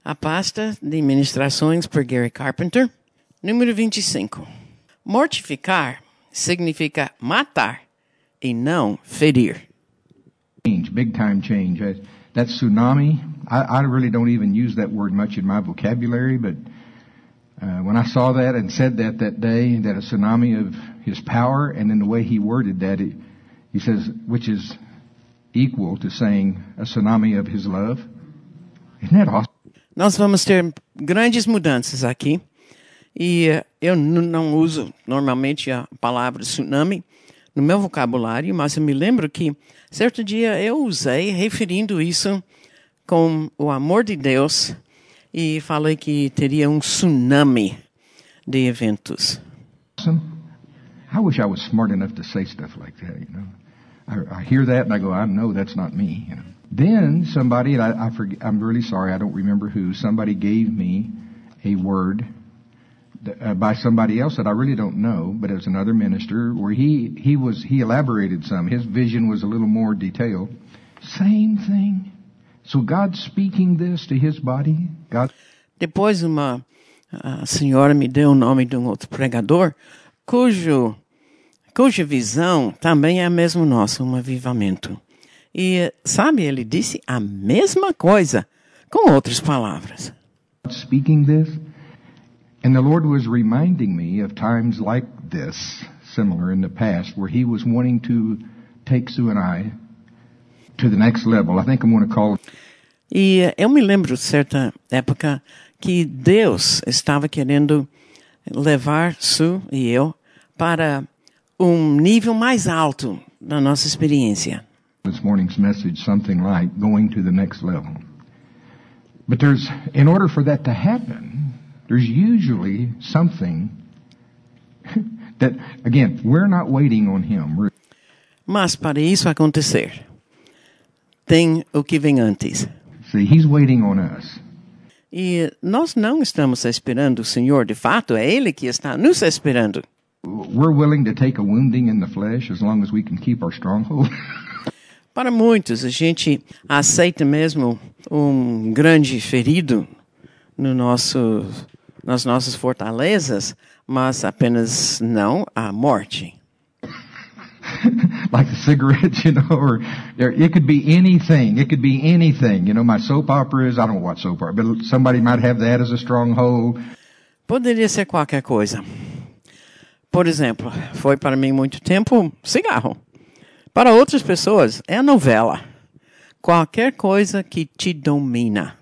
A pasta de ministrações por Gary Carpenter, número 25. Mortificar significa matar e não ferir. Change, big time change. That tsunami, I really don't even use that word much in my vocabulary, but when I saw that and said that day, that a tsunami of his power, and then the way he worded that, he says, which is equal to saying a tsunami of his love. Isn't that awesome? Nós vamos ter grandes mudanças aqui. E eu não uso normalmente a palavra tsunami no meu vocabulário, mas eu me lembro que certo dia eu usei referindo isso com o amor de Deus e falei que teria um tsunami de eventos. I wish I was smart enough to say stuff like that, you know. I hear that and I go, I know that's not me, you know. Then somebody, and I forget, I'm really sorry, I don't remember who, somebody gave me a word by somebody else that I really don't know, but it was another minister, where he elaborated some. His vision was a little more detailed. Same thing. So God's speaking this to his body. Depois a senhora me deu o nome de um outro pregador, cuja visão também é a mesma nossa, um avivamento. E, sabe, ele disse a mesma coisa, com outras palavras. Speaking this, and the Lord was reminding me of times like this, similar in the past, where he was wanting to take Sue and I to the next level. I think I'm going to call it. E eu me lembro, certa época, que Deus estava querendo levar Sue e eu para um nível mais alto da nossa experiência. This morning's message, something like going to the next level. But in order for that to happen, there's usually something that, again, we're not waiting on him. Mas para isso acontecer, tem o que vem antes. See, he's waiting on us. E nós não estamos esperando o Senhor, de fato, é Ele que está nos esperando. We're willing to take a wounding in the flesh as long as we can keep our stronghold. Para muitos, a gente aceita mesmo um grande ferido nas nossas fortalezas, mas apenas não a morte. Like the cigarettes, you know, or it could be anything. It could be anything. You know, my soap operas, I don't watch soap operas, but somebody might have that as a stronghold. Poderia ser qualquer coisa. Por exemplo, foi para mim muito tempo cigarro. Para outras pessoas, é a novela. Qualquer coisa que te domina.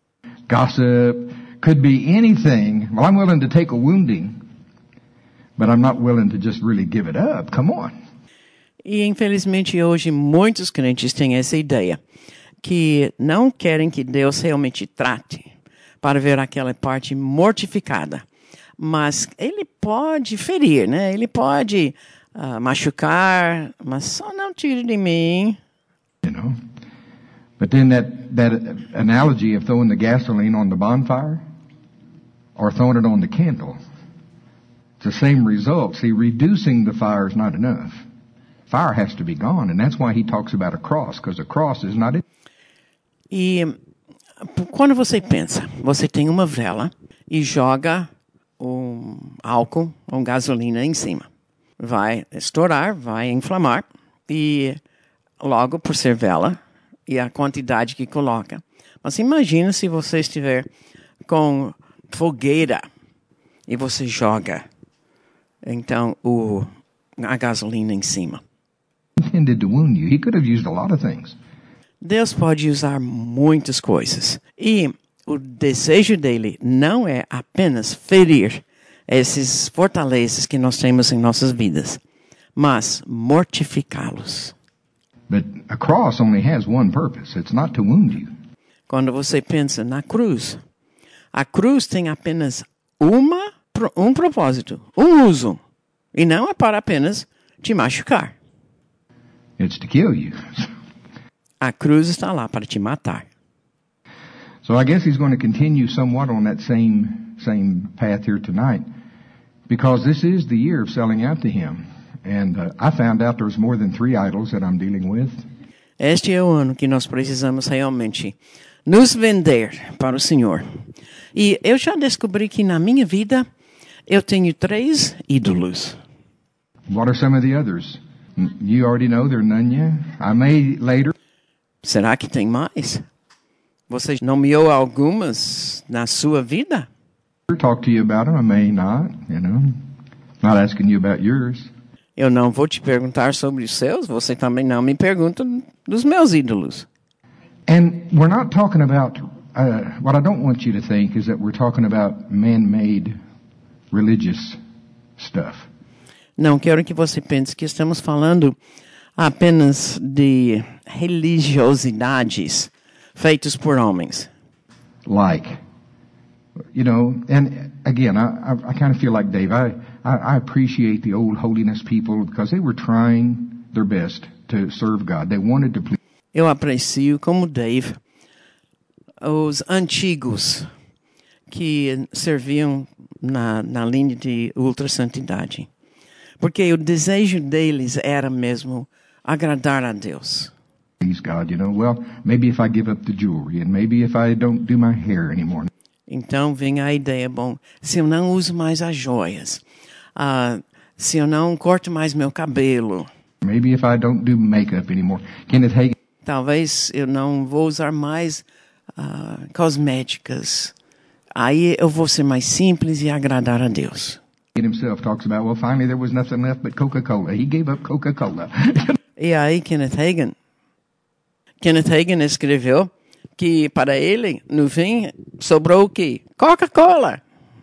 Gossip could be anything. Well, I'm willing to take a wounding, but I'm not willing to just really give it up. Come on. E, infelizmente, hoje, muitos crentes têm essa ideia, que não querem que Deus realmente trate, para ver aquela parte mortificada. Mas Ele pode ferir, né? Ele pode machucar, mas só não tire de mim. You know, but then that analogy of throwing the gasoline on the bonfire or throwing it on the candle, it's the same result. See, reducing the fire is not enough. Fire has to be gone, and that's why he talks about a cross, because a cross is not it. E quando você pensa, você tem uma vela e joga álcool ou gasolina em cima. Vai estourar, vai inflamar e logo por ser vela e a quantidade que coloca. Mas imagina se você estiver com fogueira e você joga então a gasolina em cima. Intended to wound you. He could have used a lot of things. Deus pode usar muitas coisas e o desejo dele não é apenas ferir esses fortalezas que nós temos em nossas vidas, mas mortificá-los. But a cross only has one purpose. It's not to wound you. Quando você pensa na cruz, a cruz tem apenas um propósito, um uso, e não é para apenas te machucar. It's to kill you. A cruz está lá para te matar. So I guess he's going to continue somewhat on that same path here tonight, because this is the year of selling out to him. And I found out there's more than 3 idols that I'm dealing with. Este é o ano que nós precisamos realmente nos vender para o Senhor. E eu já descobri que na minha vida eu tenho 3 ídolos. What are some of the others? You already know, they're none. I may later. Será que tem mais? Você nomeou algumas na sua vida? Talk to you about them. I may not, Not asking you about yours. Eu não vou te perguntar sobre os seus, você também não me pergunta dos meus ídolos. And we're not talking about, what I don't want you to think is that we're talking about man-made religious stuff. Não quero que você pense que estamos falando apenas de religiosidades feitas por homens. Like, and again, I kind of feel like Dave. I appreciate the old holiness people because they were trying their best to serve God. They wanted to please. Eu aprecio, como Dave, os antigos que serviam na linha de ultrasantidade. Porque o desejo deles era mesmo agradar a Deus. Please God, well, maybe if I give up the jewelry and maybe if I don't do my hair anymore. Então vem a ideia, bom, se eu não uso mais as joias, se eu não corto mais meu cabelo. Maybe if I don't do makeup anymore. Kenneth Hagin. Talvez eu não vou usar mais cosméticas. Aí eu vou ser mais simples e agradar a Deus. Himself talks about, well, finally there was nothing left but Coca-Cola. He gave up Coca-Cola. E aí Kenneth Hagin escreveu que para ele, no fim, sobrou o quê? Coca-Cola.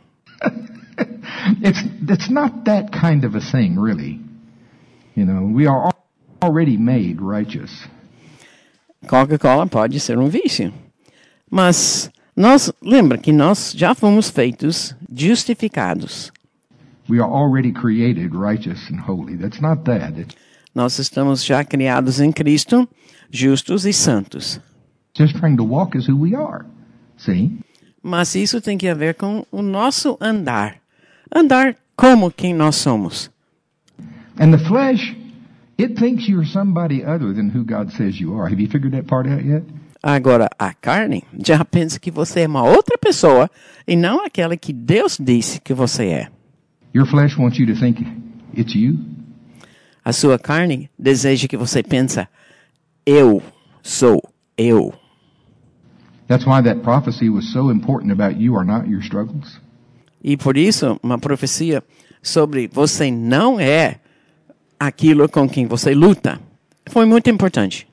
It's not that kind of a thing, really. We are already made righteous. Coca-Cola pode ser um vício. Mas lembra que nós já fomos feitos justificados. We are already created righteous and holy. That's not that. Nós estamos já criados em Cristo, justos e santos. Just trying to walk as who we are. See? Mas isso tem que ver com o nosso andar. Andar como quem nós somos. And the flesh, it thinks you're somebody other than who God says you are. Have you figured that part out yet? Agora, a carne já pensa que você é uma outra pessoa e não aquela que Deus disse que você é. Your flesh wants you to think it's you. A sua carne deseja que você pense, eu sou eu. That's why that prophecy was so important about you are not your struggles. E por isso, uma profecia sobre você não é aquilo com quem você luta foi muito importante.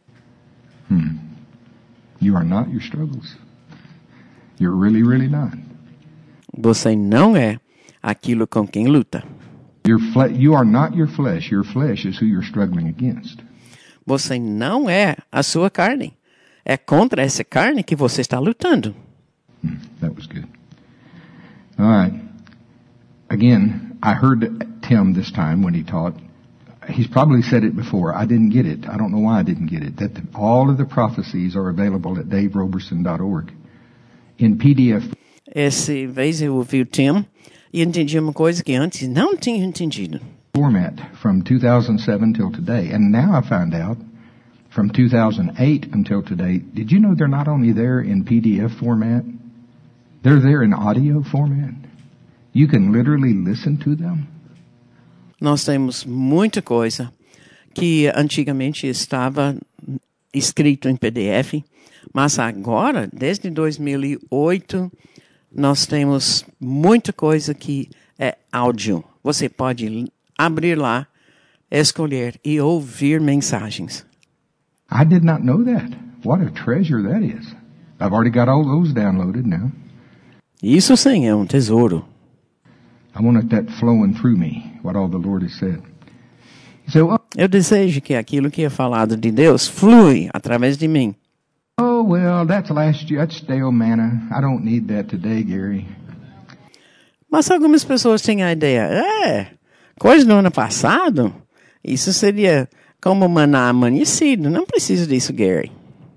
You are not your struggles. You're really, really not. Você não é aquilo com quem luta. You are not your flesh. Your flesh is who you're struggling against. Você não é a sua carne. É contra essa carne que você está lutando. That was good. All right. Again, I heard Tim this time when he taught. He's probably said it before. I didn't get it. I don't know why I didn't get it. That all of the prophecies are available at daveroberson.org in PDF. Essa vez eu ouvi o Tim e entendi uma coisa que antes não tinha entendido. Format from 2007 till today. And now I found out from 2008 until today, did you know they're not only there in PDF format, they're there in audio format? You can literally listen to them. Nós temos muita coisa que antigamente estava escrito em PDF, mas agora, desde 2008, nós temos muita coisa que é áudio. Você pode abrir lá, escolher e ouvir mensagens. I did not know that. What a treasure that is. I've already got all those downloaded now. Isso sim é um tesouro. I want that flowing through me, what all the Lord has said. So, eu desejo que aquilo que é falado de Deus flui através de mim. Oh, well, that's last year. That's stale manna. I don't need that today, Gary. Mas algumas pessoas têm a ideia, coisa do ano passado, isso seria como maná amanhecido. Não preciso disso, Gary.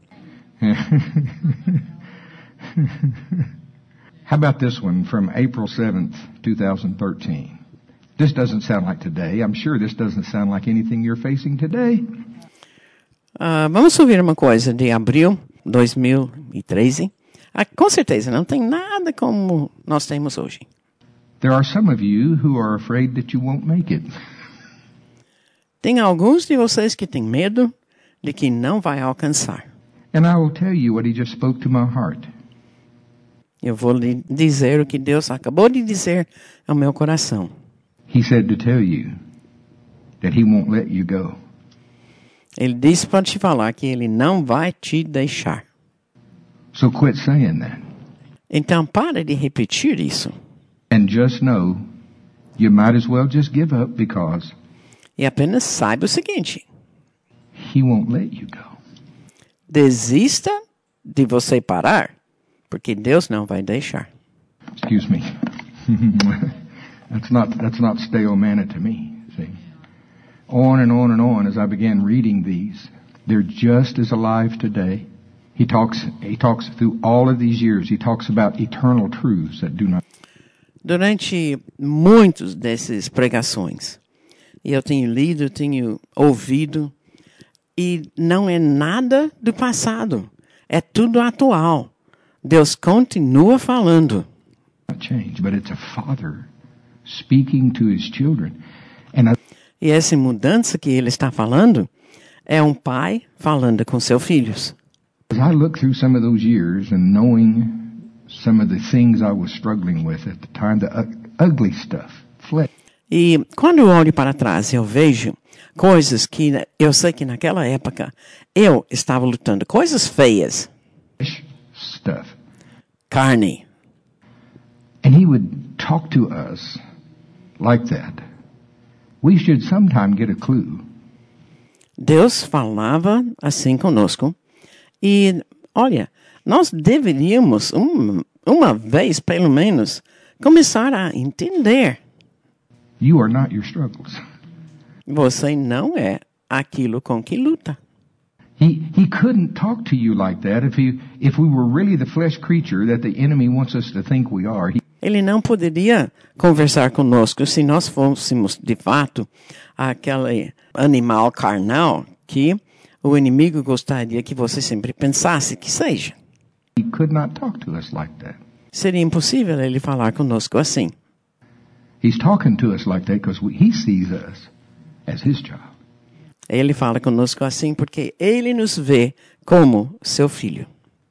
How about this one from April 7th, 2013? This doesn't sound like today. I'm sure this doesn't sound like anything you're facing today. Vamos ouvir uma coisa de abril 2013. Com certeza, não tem nada como nós temos hoje. There are some of you who are afraid that you won't make it. Tem alguns de vocês que têm medo de que não vai alcançar. And I will tell you what he just spoke to my heart. Eu vou lhe dizer o que Deus acabou de dizer ao meu coração. He said to tell you that he won't let you go. Ele disse para te falar que ele não vai te deixar. So quit saying that. Então para de repetir isso. And just know you might as well just give up because E apenas saiba o seguinte. he won't let you go. Desista de você parar, porque Deus não vai deixar. Excuse me. That's not stale manna to me. See, on and on and on as I began reading these, they're just as alive today. He talks through all of these years. He talks about eternal truths that do not. Durante muitos desses pregações, e eu tenho lido, tenho ouvido, e não é nada do passado, é tudo atual. Deus continua falando. Change, but it's a father speaking to his children. And E essa mudança que ele está falando é um pai falando com seus filhos. as I look through some of those years and knowing some of the things I was struggling with at the time, the ugly stuff, flesh. E quando eu olho para trás, eu vejo coisas que eu sei que naquela época eu estava lutando, coisas feias, Stuff. carne. And he would talk to us like that. We should sometime get a clue. Deus falava assim conosco. E, olha, nós deveríamos, uma vez pelo menos, começar a entender. You are not your struggles. Você não é aquilo com que luta. He couldn't talk to you like that if we were really the flesh creature that the enemy wants us to think we are. Ele não poderia conversar conosco se nós fôssemos, de fato, aquele animal carnal que o inimigo gostaria que você sempre pensasse que seja. He could not talk to us like that. Seria impossível ele falar conosco assim. He's talking to us like that because he sees us as his child. Ele fala conosco assim porque ele nos vê como seu filho.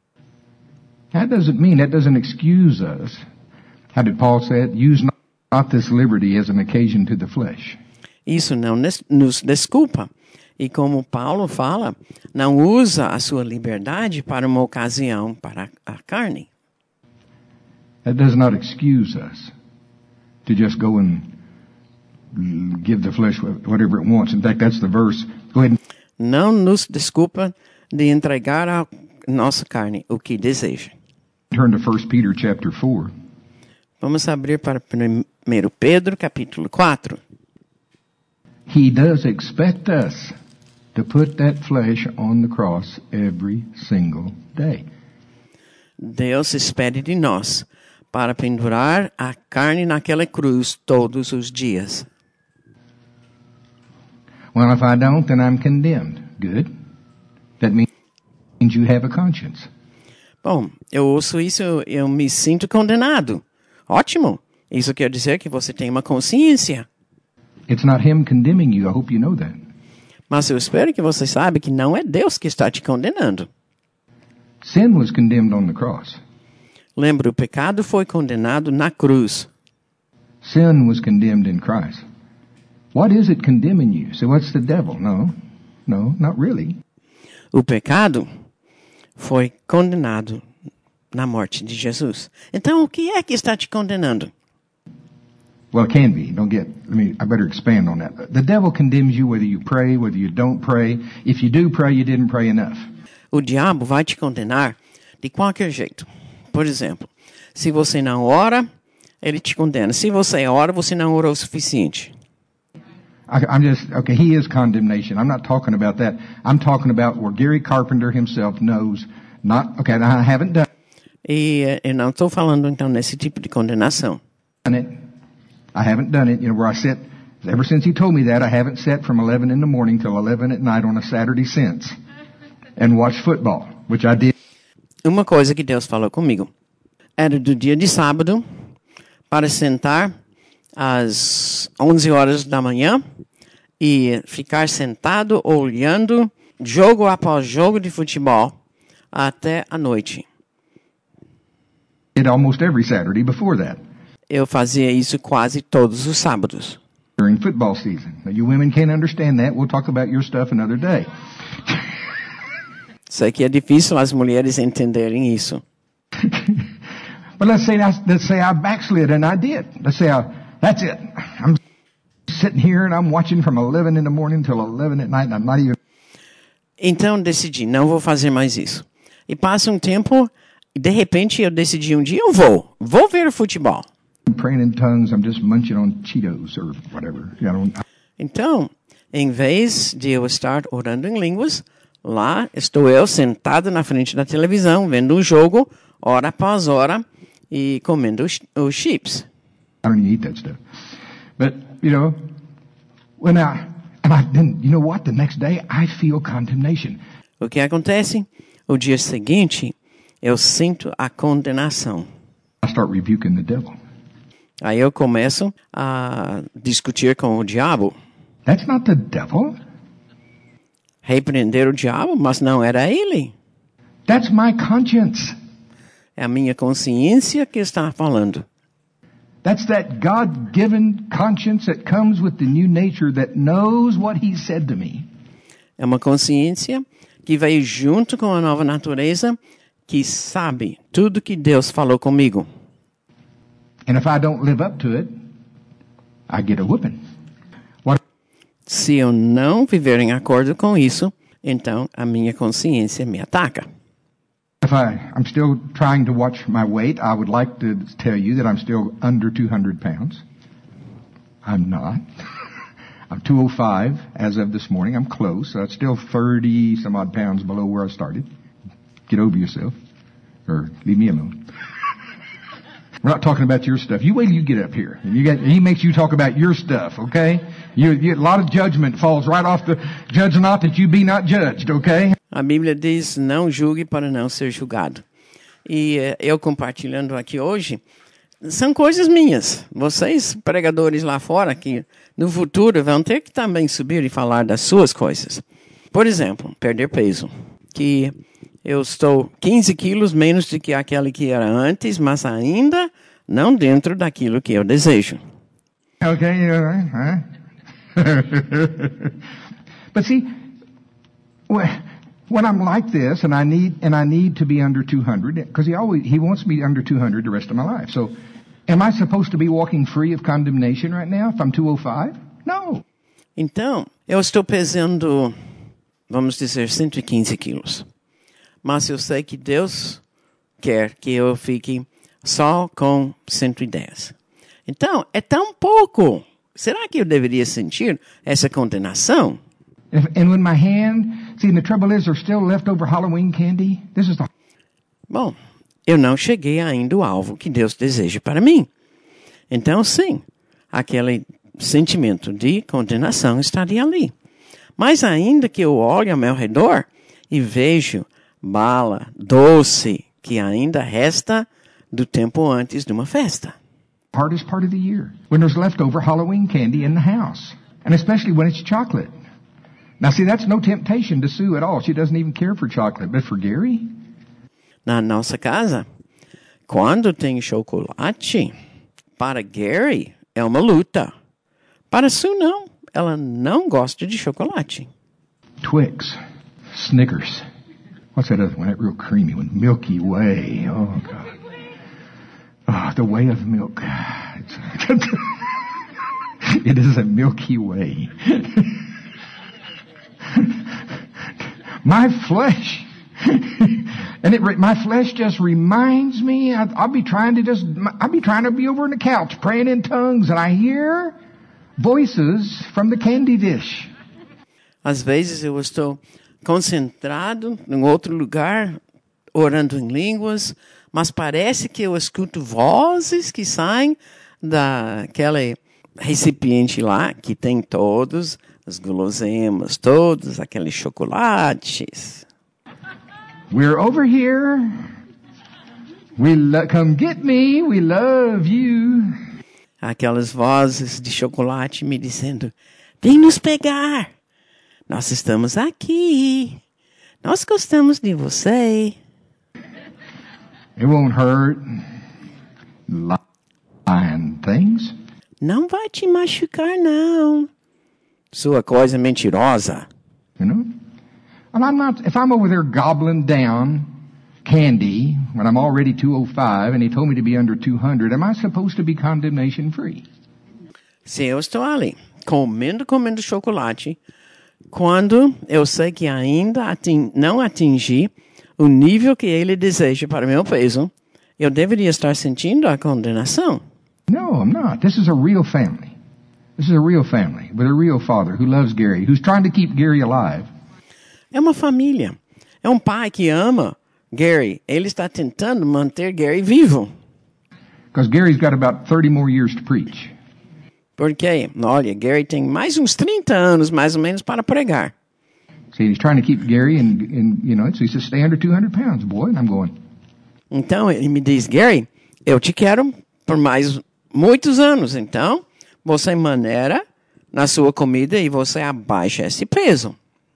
That doesn't excuse us. How did Paul say it? Use not this liberty as an occasion to the flesh. Isso não nos desculpa. E como Paulo fala, não usa a sua liberdade para uma ocasião para a carne. That does not excuse us to just go and give the flesh whatever it wants. In fact, that's the verse. Go ahead. Não nos desculpa de entregar à nossa carne o que deseja. Turn to 1 Peter chapter 4. Vamos abrir para 1 Pedro, capítulo 4. He does expect us to put that flesh on the cross every single day. Deus espera de nós para pendurar a carne naquela cruz todos os dias. Well, if I don't, then I'm condemned. Good. That means you have a conscience. Bom, eu ouço isso, eu me sinto condenado. Ótimo. Isso quer dizer que você tem uma consciência. It's not him condemning you. I hope you know that. Mas eu espero que você saiba que não é Deus que está te condenando. Sin was condemned on the cross. Lembra, o pecado foi condenado na cruz. Sin was condemned in Christ. What is it condemning you? So what's the devil? No, not really. O pecado foi condenado na morte de Jesus. Então, o que é que está te condenando? Well, it can be. I better expand on that. The devil condemns you whether you pray, whether you don't pray. If you do pray, you didn't pray enough. O diabo vai te condenar de qualquer jeito. Por exemplo, se você não ora, ele te condena. Se você ora, você não orou o suficiente. He is condemnation. I'm not talking about that. I'm talking about where Gary Carpenter himself knows I haven't done E eu não estou falando, então, nesse tipo de condenação. it. I haven't done it. Where I sit, ever since he told me that, I haven't sat from 11 in the morning till 11 at night on a Saturday since and watched football. which I did. Uma coisa que Deus falou comigo era do dia de sábado para sentar às 11 horas da manhã e ficar sentado olhando jogo após jogo de futebol até a noite. Did almost every Saturday before that. Eu fazia isso quase todos os sábados. During football season. Now, you women can't understand that. We'll talk about your stuff another day. Sei que é difícil as mulheres entenderem isso. But let's say I backslid and I did. Let's say that's it. I'm sitting here and I'm watching from 11 in the morning till 11 at night and I'm not even... Então decidi, não vou fazer mais isso. E passa um tempo e de repente eu decidi um dia, eu vou ver o futebol. I'm praying in tongues, I'm just munching on Cheetos or whatever. Então, em vez de eu estar orando em línguas, lá estou eu sentado na frente da televisão, vendo um jogo, hora após hora, e comendo os chips. I don't even eat that stuff. But, then, you know what? The next day, I feel condemnation. O que acontece? O dia seguinte, eu sinto a condenação. I start rebuking the devil. Aí eu começo a discutir com o diabo. That's not the devil. Repreender o diabo, mas não era ele. That's my conscience. É a minha consciência que está falando. That's that God-given conscience that comes with the new nature that knows what He said to me. É uma consciência que veio junto com a nova natureza, que sabe tudo que Deus falou comigo. And if I don't live up to it, I get a whipping. Se eu não viver em acordo com isso, então a minha consciência me ataca. If I'm still trying to watch my weight, I would like to tell you that I'm still under 200 pounds. I'm not. I'm 205 as of this morning. I'm close. I'm still 30 some odd pounds below where I started. Get over yourself. Or leave me alone. We're not talking about your stuff. You wait till you get up here. He makes you talk about your stuff, okay? A lot of judgment falls right off the judge not that you be not judged, okay? A Bíblia diz, não julgue para não ser julgado. E eu compartilhando aqui hoje, são coisas minhas. Vocês, pregadores lá fora, que no futuro vão ter que também subir e falar das suas coisas. Por exemplo, perder peso. Que eu estou 15 quilos menos do que aquele que era antes, mas ainda não dentro daquilo que eu desejo. Okay, but see, when I'm like this, and I need to be under 200, because he wants me under 200 the rest of my life. So, am I supposed to be walking free of condemnation right now if I'm 205? No. Então, eu estou pesando, vamos dizer, 115 quilos. Mas eu sei que Deus quer que eu fique só com 110. Então, é tão pouco. Será que eu deveria sentir essa condenação? And when my hand, see, the trouble is there's still leftover Halloween candy. Bom, eu não cheguei ainda ao alvo que Deus deseja para mim. Então, sim, aquele sentimento de condenação estaria ali. Mas ainda que eu olhe ao meu redor e vejo bala, doce, que ainda resta do tempo antes de uma festa. Hardest part of the year, when there's leftover Halloween candy in the house, and especially when it's chocolate. Now, see, that's no temptation to Sue at all. She doesn't even care for chocolate, but for Gary? Na nossa casa, quando tem chocolate, para Gary é uma luta. Para Sue, não. Ela não gosta de chocolate. Twix, Snickers. What's that other one? That real creamy one. Milky Way. Oh, God. Oh, the way of milk. It is a Milky Way. My flesh. My flesh just reminds me, I'll be trying to be over on the couch praying in tongues and I hear voices from the candy dish. Às vezes eu estou concentrado em outro lugar, orando em línguas, mas parece que eu escuto vozes que saem daquele recipiente lá, que tem todos as guloseimas, todos aqueles chocolates. We're over here. Come get me. We love you. Aquelas vozes de chocolate me dizendo, vem nos pegar. Nós estamos aqui. Nós gostamos de você. It won't hurt. Lying things. Não vai te machucar, não. Sua coisa mentirosa. You know? And if I'm over there gobbling down candy when I'm already 205 and he told me to be under 200, am I supposed to be condemnation free? Se eu estou ali, comendo chocolate, quando eu sei que ainda não atingi o nível que ele deseja para meu peso, eu deveria estar sentindo a condenação. No, I'm not. This is a real family. This is a real family with a real father who loves Gary, who's trying to keep Gary alive. É uma família. É um pai que ama Gary. Ele está tentando manter Gary vivo. Because Gary's got about 30 more years to preach. Porque, olha, Gary tem mais uns 30 anos, mais ou menos, para pregar. See, he's trying to keep Gary and you know, so he says, stay under 200 pounds, boy. And I'm going. Então, ele me diz, Gary, eu te quero por mais muitos anos. Então, você maneira na sua comida e você abaixa esse peso.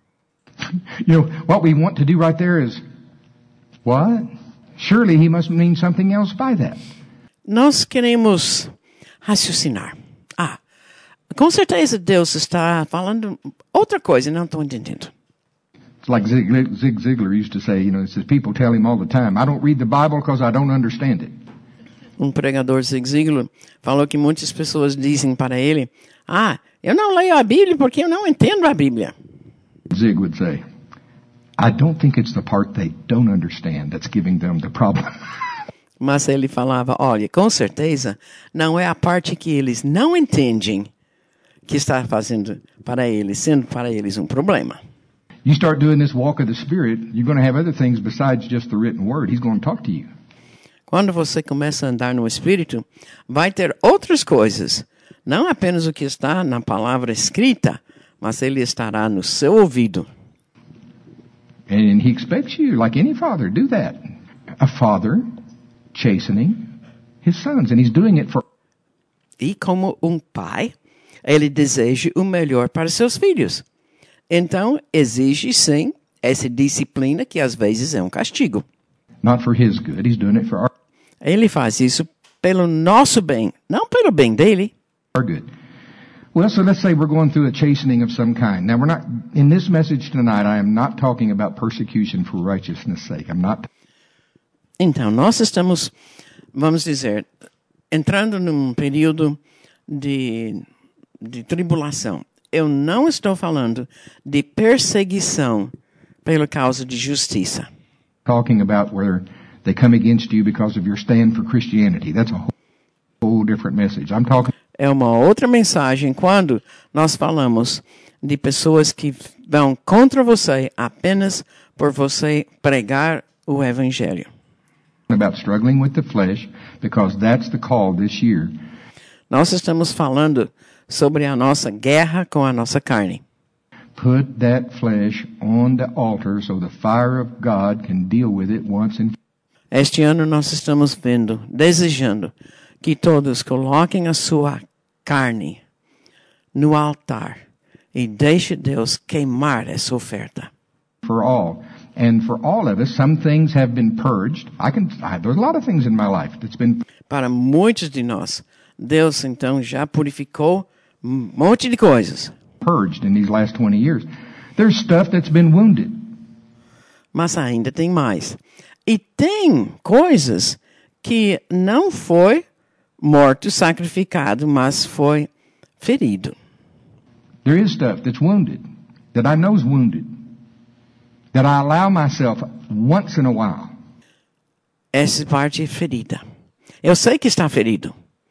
You know, what we want to do right there is, what? Surely he must mean something else by that. Nós queremos raciocinar. Com certeza Deus está falando outra coisa, não estou entendendo. It's like Zig Ziglar used to say, you know, he says, people tell him all the time, I don't read the Bible because I don't understand it. Um pregador, Zig Ziglar, falou que muitas pessoas dizem para ele, eu não leio a Bíblia porque eu não entendo a Bíblia. Zig would say, I don't think it's the part they don't understand that's giving them the problem. Mas ele falava, olha, com certeza não é a parte que eles não entendem que está fazendo para eles, sendo para eles um problema. You start doing this walk of the Spirit, you're going to have other things besides just the written word. He's going to talk to you. Quando você começa a andar no Espírito, vai ter outras coisas. Não apenas o que está na palavra escrita, mas ele estará no seu ouvido. And he expects you, like any father, do that. A father chastening his sons, and he's doing it for... E como um pai, ele deseja o melhor para seus filhos. Então, exige sim essa disciplina que às vezes é um castigo. Not for his good, he's doing it for Ele faz isso pelo nosso bem, não pelo bem dele. our good. Well, so let's say we're going through a chastening of some kind. Now, we're not, in this message tonight, I am not talking about persecution for righteousness' sake. I'm not. Então, nós estamos, vamos dizer, entrando num período de tribulação. Eu não estou falando de perseguição pela causa de justiça. Talking about where they come against you because of your stand for Christianity. That's a whole different message. I'm talking. É uma outra mensagem quando nós falamos de pessoas que vão contra você apenas por você pregar o evangelho. About struggling with the flesh, because that's the call this year. Nós estamos falando sobre a nossa guerra com a nossa carne. Put that flesh on the altar so the fire of God can deal with it once and Este ano nós estamos desejando que todos coloquem a sua carne no altar e deixe Deus queimar essa oferta. for all. And for all of us, some things have been purged. There's a lot of things in my life that's been Para muitos de nós, Deus então já purificou um monte de coisas. purged in these last 20 years. There's stuff that's been wounded. Mas ainda tem mais. E tem coisas que não foi morto, sacrificado, mas foi ferido. There is stuff that's wounded, that I know is wounded, that I allow myself once in a while. Essa parte é ferida. Eu sei que está ferido.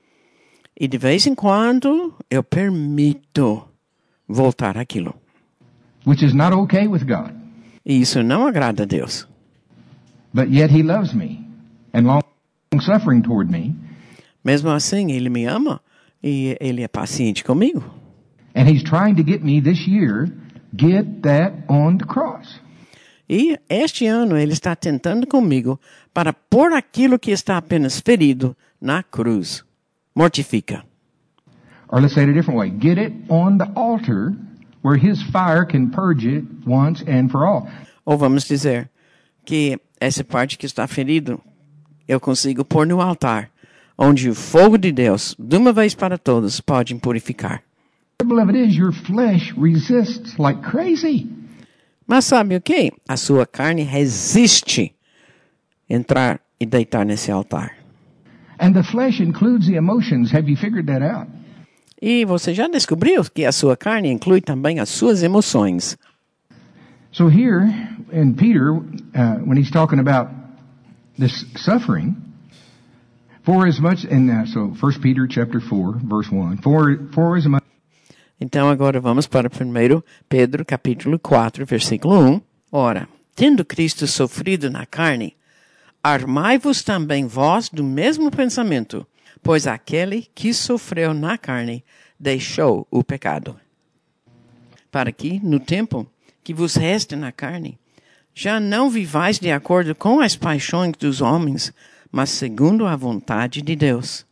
E de vez em quando eu permito voltar àquilo. Which is not okay with God. E isso não agrada a Deus. But yet He loves me and long-suffering toward me. Mesmo assim, Ele me ama e Ele é paciente comigo. And He's trying to get me this year, get that on the cross. E este ano ele está tentando comigo para pôr aquilo que está apenas ferido na cruz. Mortifica. Or let's say it a different way. Get it on the altar where his fire can purge it once and for all. Ou vamos dizer que essa parte que está ferido, eu consigo pôr no altar, onde o fogo de Deus, de uma vez para todas, pode purificar. The beloved is your flesh resists like crazy. Mas sabe o que? A sua carne resiste entrar e deitar nesse altar. And the flesh includes the emotions. Have you figured that out? E você já descobriu que a sua carne inclui também as suas emoções. So here in Peter, when he's talking about this suffering, for as much, and so 1 Peter chapter 4, verse 1, for as much. Então agora vamos para 1 Pedro capítulo 4, versículo 1. Ora, tendo Cristo sofrido na carne, armai-vos também vós do mesmo pensamento, pois aquele que sofreu na carne deixou o pecado. Para que, no tempo que vos resta na carne, já não vivais de acordo com as paixões dos homens, mas segundo a vontade de Deus.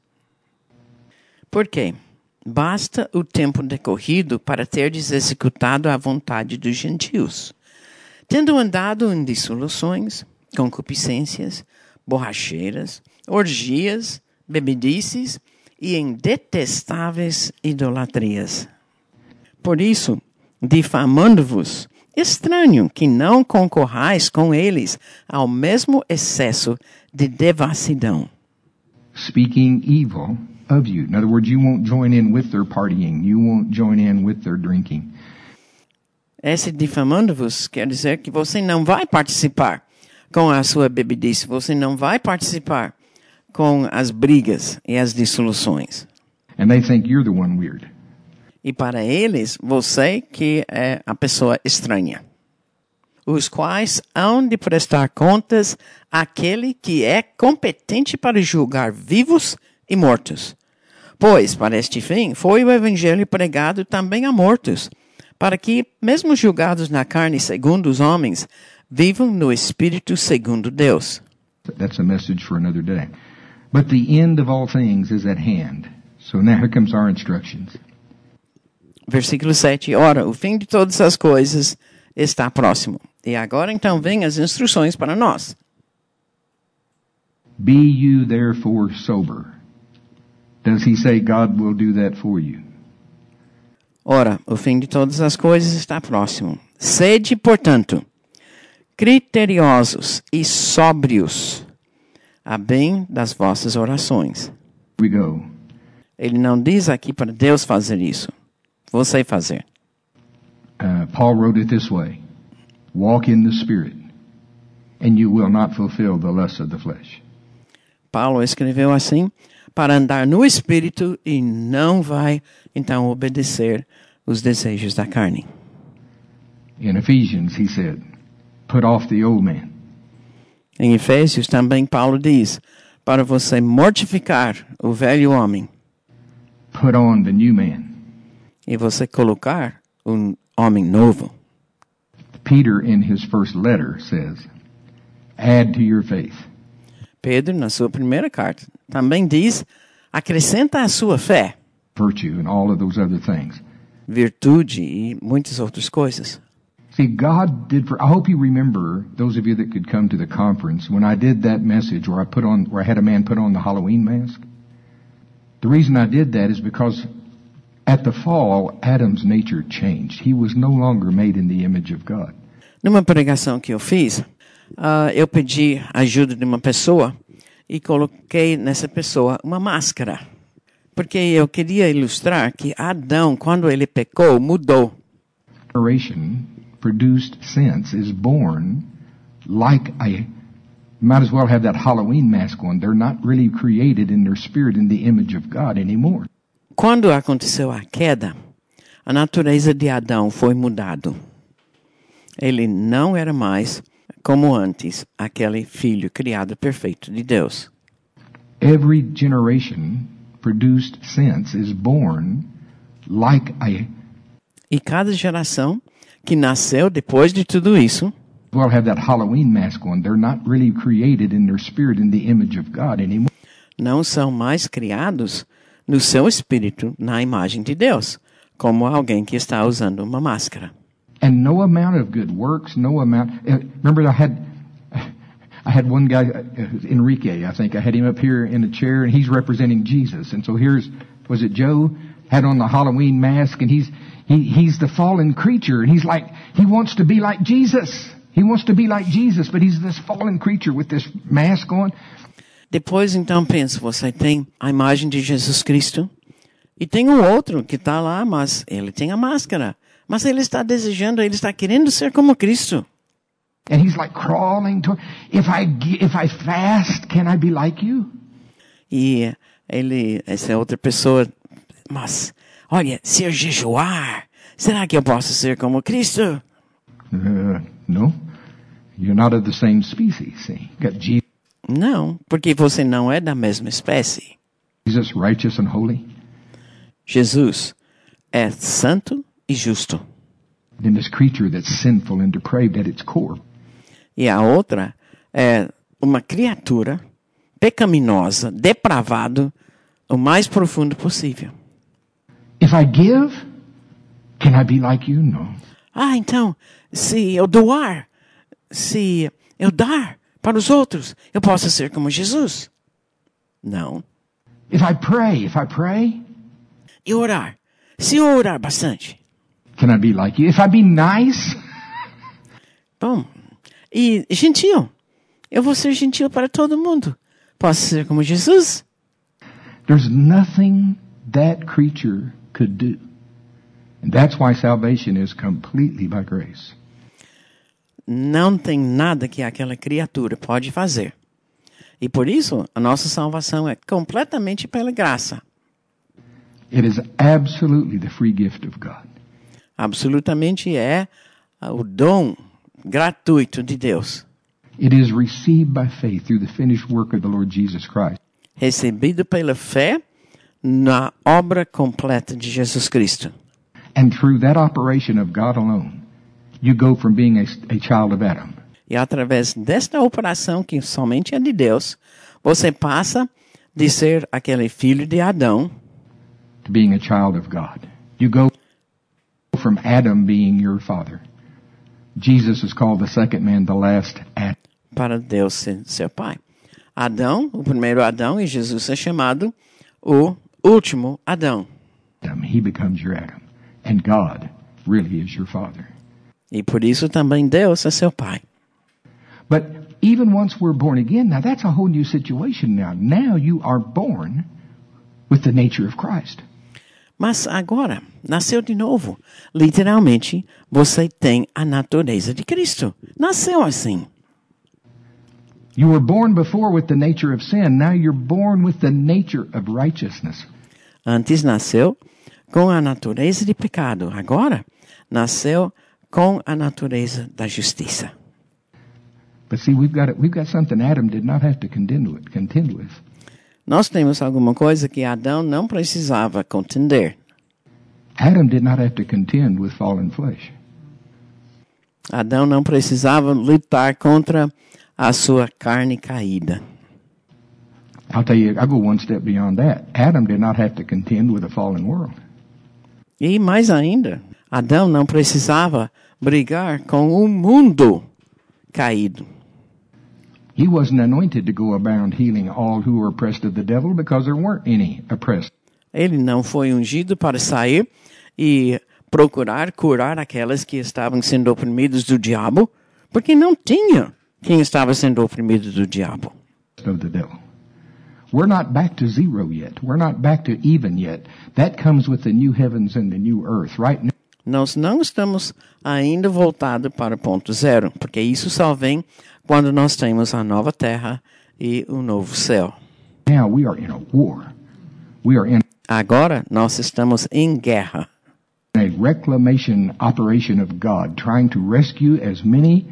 Por quê? Basta o tempo decorrido para terdes executado a vontade dos gentios, tendo andado em dissoluções, concupiscências, borracheiras, orgias, bebedices e em detestáveis idolatrias. Por isso, difamando-vos, estranho que não concorrais com eles ao mesmo excesso de devassidão. Speaking evil of you. In other words, you won't join in with their partying. You won't join in with their drinking. Esse difamando-vos quer dizer que você não vai participar com a sua bebedice. Você não vai participar com as brigas e as dissoluções. And they think you're the one weird. E para eles, você que é a pessoa estranha. Os quais hão de prestar contas àquele que é competente para julgar vivos e mortos. Pois, para este fim, foi o evangelho pregado também a mortos, para que, mesmo julgados na carne segundo os homens, vivam no espírito segundo Deus. That's a message for another day. But the end of all things is at hand. So now here comes our instructions. Versículo 7. Ora, o fim de todas as coisas está próximo. E agora então vem as instruções para nós. Be you therefore sober. Does he say God will do that for you? Ora, o fim de todas as coisas está próximo. Sede, portanto, criteriosos e sóbrios, a bem das vossas orações. We go. Ele não diz aqui para Deus fazer isso. Você fazer. Paul wrote it this way. Walk in the Spirit, and you will not fulfill the lusts of the flesh. Paulo escreveu assim, para andar no Espírito e não vai, então, obedecer os desejos da carne. In Ephesians, he said, put off the old man. Em Efésios também Paulo diz, para você mortificar o velho homem. Put on the new man. E você colocar um homem novo. Peter, in his first letter, says, add to your faith. Pedro, na sua primeira carta, também diz, acrescenta a sua fé. Virtue and all of those other things. Virtude e muitas outras coisas. See, God did I hope you remember, those of you that could come to the conference, when I did that message where I had a man put on the Halloween mask. The reason I did that is because at the fall, Adam's nature changed. He was no longer made in the image of God. Numa pregação que eu fiz, eu pedi ajuda de uma pessoa e coloquei nessa pessoa uma máscara. Porque eu queria ilustrar que Adão, quando ele pecou, mudou. Generation produced sense is born like might as well have that Halloween mask on. They're not really created in their spirit in the image of God anymore. Quando aconteceu a queda, a natureza de Adão foi mudado. Ele não era mais, como antes, aquele filho criado perfeito de Deus. Every generation produced sense is born like E cada geração que nasceu depois de tudo isso, well have that Halloween mask on. They're not really created in their spirit in the image of God anymore. Não são mais criados no seu espírito, na imagem de Deus, como alguém que está usando uma máscara. And no amount of good works, no amount. Remember, I had one guy, Enrique, I think. I had him up here in a chair, and he's representing Jesus. And so was it Joe? Had on the Halloween mask, and he's the fallen creature, and he's like, he wants to be like Jesus. He wants to be like Jesus, but he's this fallen creature with this mask on. Depois, então, pensa, você tem a imagem de Jesus Cristo e tem um outro que está lá, mas ele tem a máscara. Mas ele está desejando, ele está querendo ser como Cristo. And he's like crawling toward, if I fast, can I be like you? E essa outra pessoa, mas, olha, se eu jejuar, será que eu posso ser como Cristo? No. You're not of the same species, see. Got Jesus. Não, porque você não é da mesma espécie. Jesus, righteous and holy. Jesus é santo e justo. Then this creature that's sinful and depraved at its core. E a outra é uma criatura pecaminosa, depravado, o mais profundo possível. If I give, can I be like you? No. Então, se eu doar, se eu dar para os outros, eu posso ser como Jesus? Não. If I pray. E orar? Se eu orar bastante? Can I be like you? If I be nice? Bom, e gentil? Eu vou ser gentil para todo mundo. Posso ser como Jesus? There's nothing that creature could do. And that's why salvation is completely by grace. Não tem nada que aquela criatura pode fazer. E por isso, a nossa salvação é completamente pela graça. It is absolutely the free gift of God. Absolutamente é o dom gratuito de Deus. It is received by faith through the finished work of the Lord Jesus Christ. Recebido pela fé na obra completa de Jesus Cristo. And through that operation of God alone, you go from being a child of Adam. E através desta operação que somente é de Deus, você passa de ser aquele filho de Adão to being a child of God. You go from Adam being your father. Jesus is called the second man, the last Adam. Para Deus ser seu pai. Adão, o primeiro Adão, e Jesus é chamado o último Adão. He becomes your Adam. And God really is your father. E por isso também Deus é seu pai. But even once we're born again, now that's a whole new situation now. Now you are born with the nature of Christ. Mas agora, nasceu de novo. Literalmente, você tem a natureza de Cristo. Nasceu assim. You were born before with the nature of sin. Now you're born with the nature of righteousness. Antes nasceu com a natureza de pecado. Agora, nasceu com a natureza da justiça. But see, we've got something Adam did not have to contend with. Nós temos alguma coisa que Adão não precisava contender. Adam did not have to contend with fallen flesh. Adão não precisava lutar contra a sua carne caída. I'll tell you, I go one step beyond that. Adam did not have to contend with a fallen world. E mais ainda, Adão não precisava brigar com o mundo caído. He wasn't anointed to go around healing all who were oppressed of the devil because there weren't any oppressed. Ele não foi ungido para sair e procurar curar aquelas que estavam sendo oprimidos do diabo, porque não tinha quem estava sendo oprimido do diabo. Of the devil. We're not back to zero yet. We're not back to even yet. That comes with the new heavens and the new earth. Right now, Nós não estamos ainda voltados para o ponto zero, porque isso só vem quando nós temos a nova terra e o novo céu. now we are in a war. We are in Agora nós estamos em guerra. a reclamation operation of God, trying to rescue as many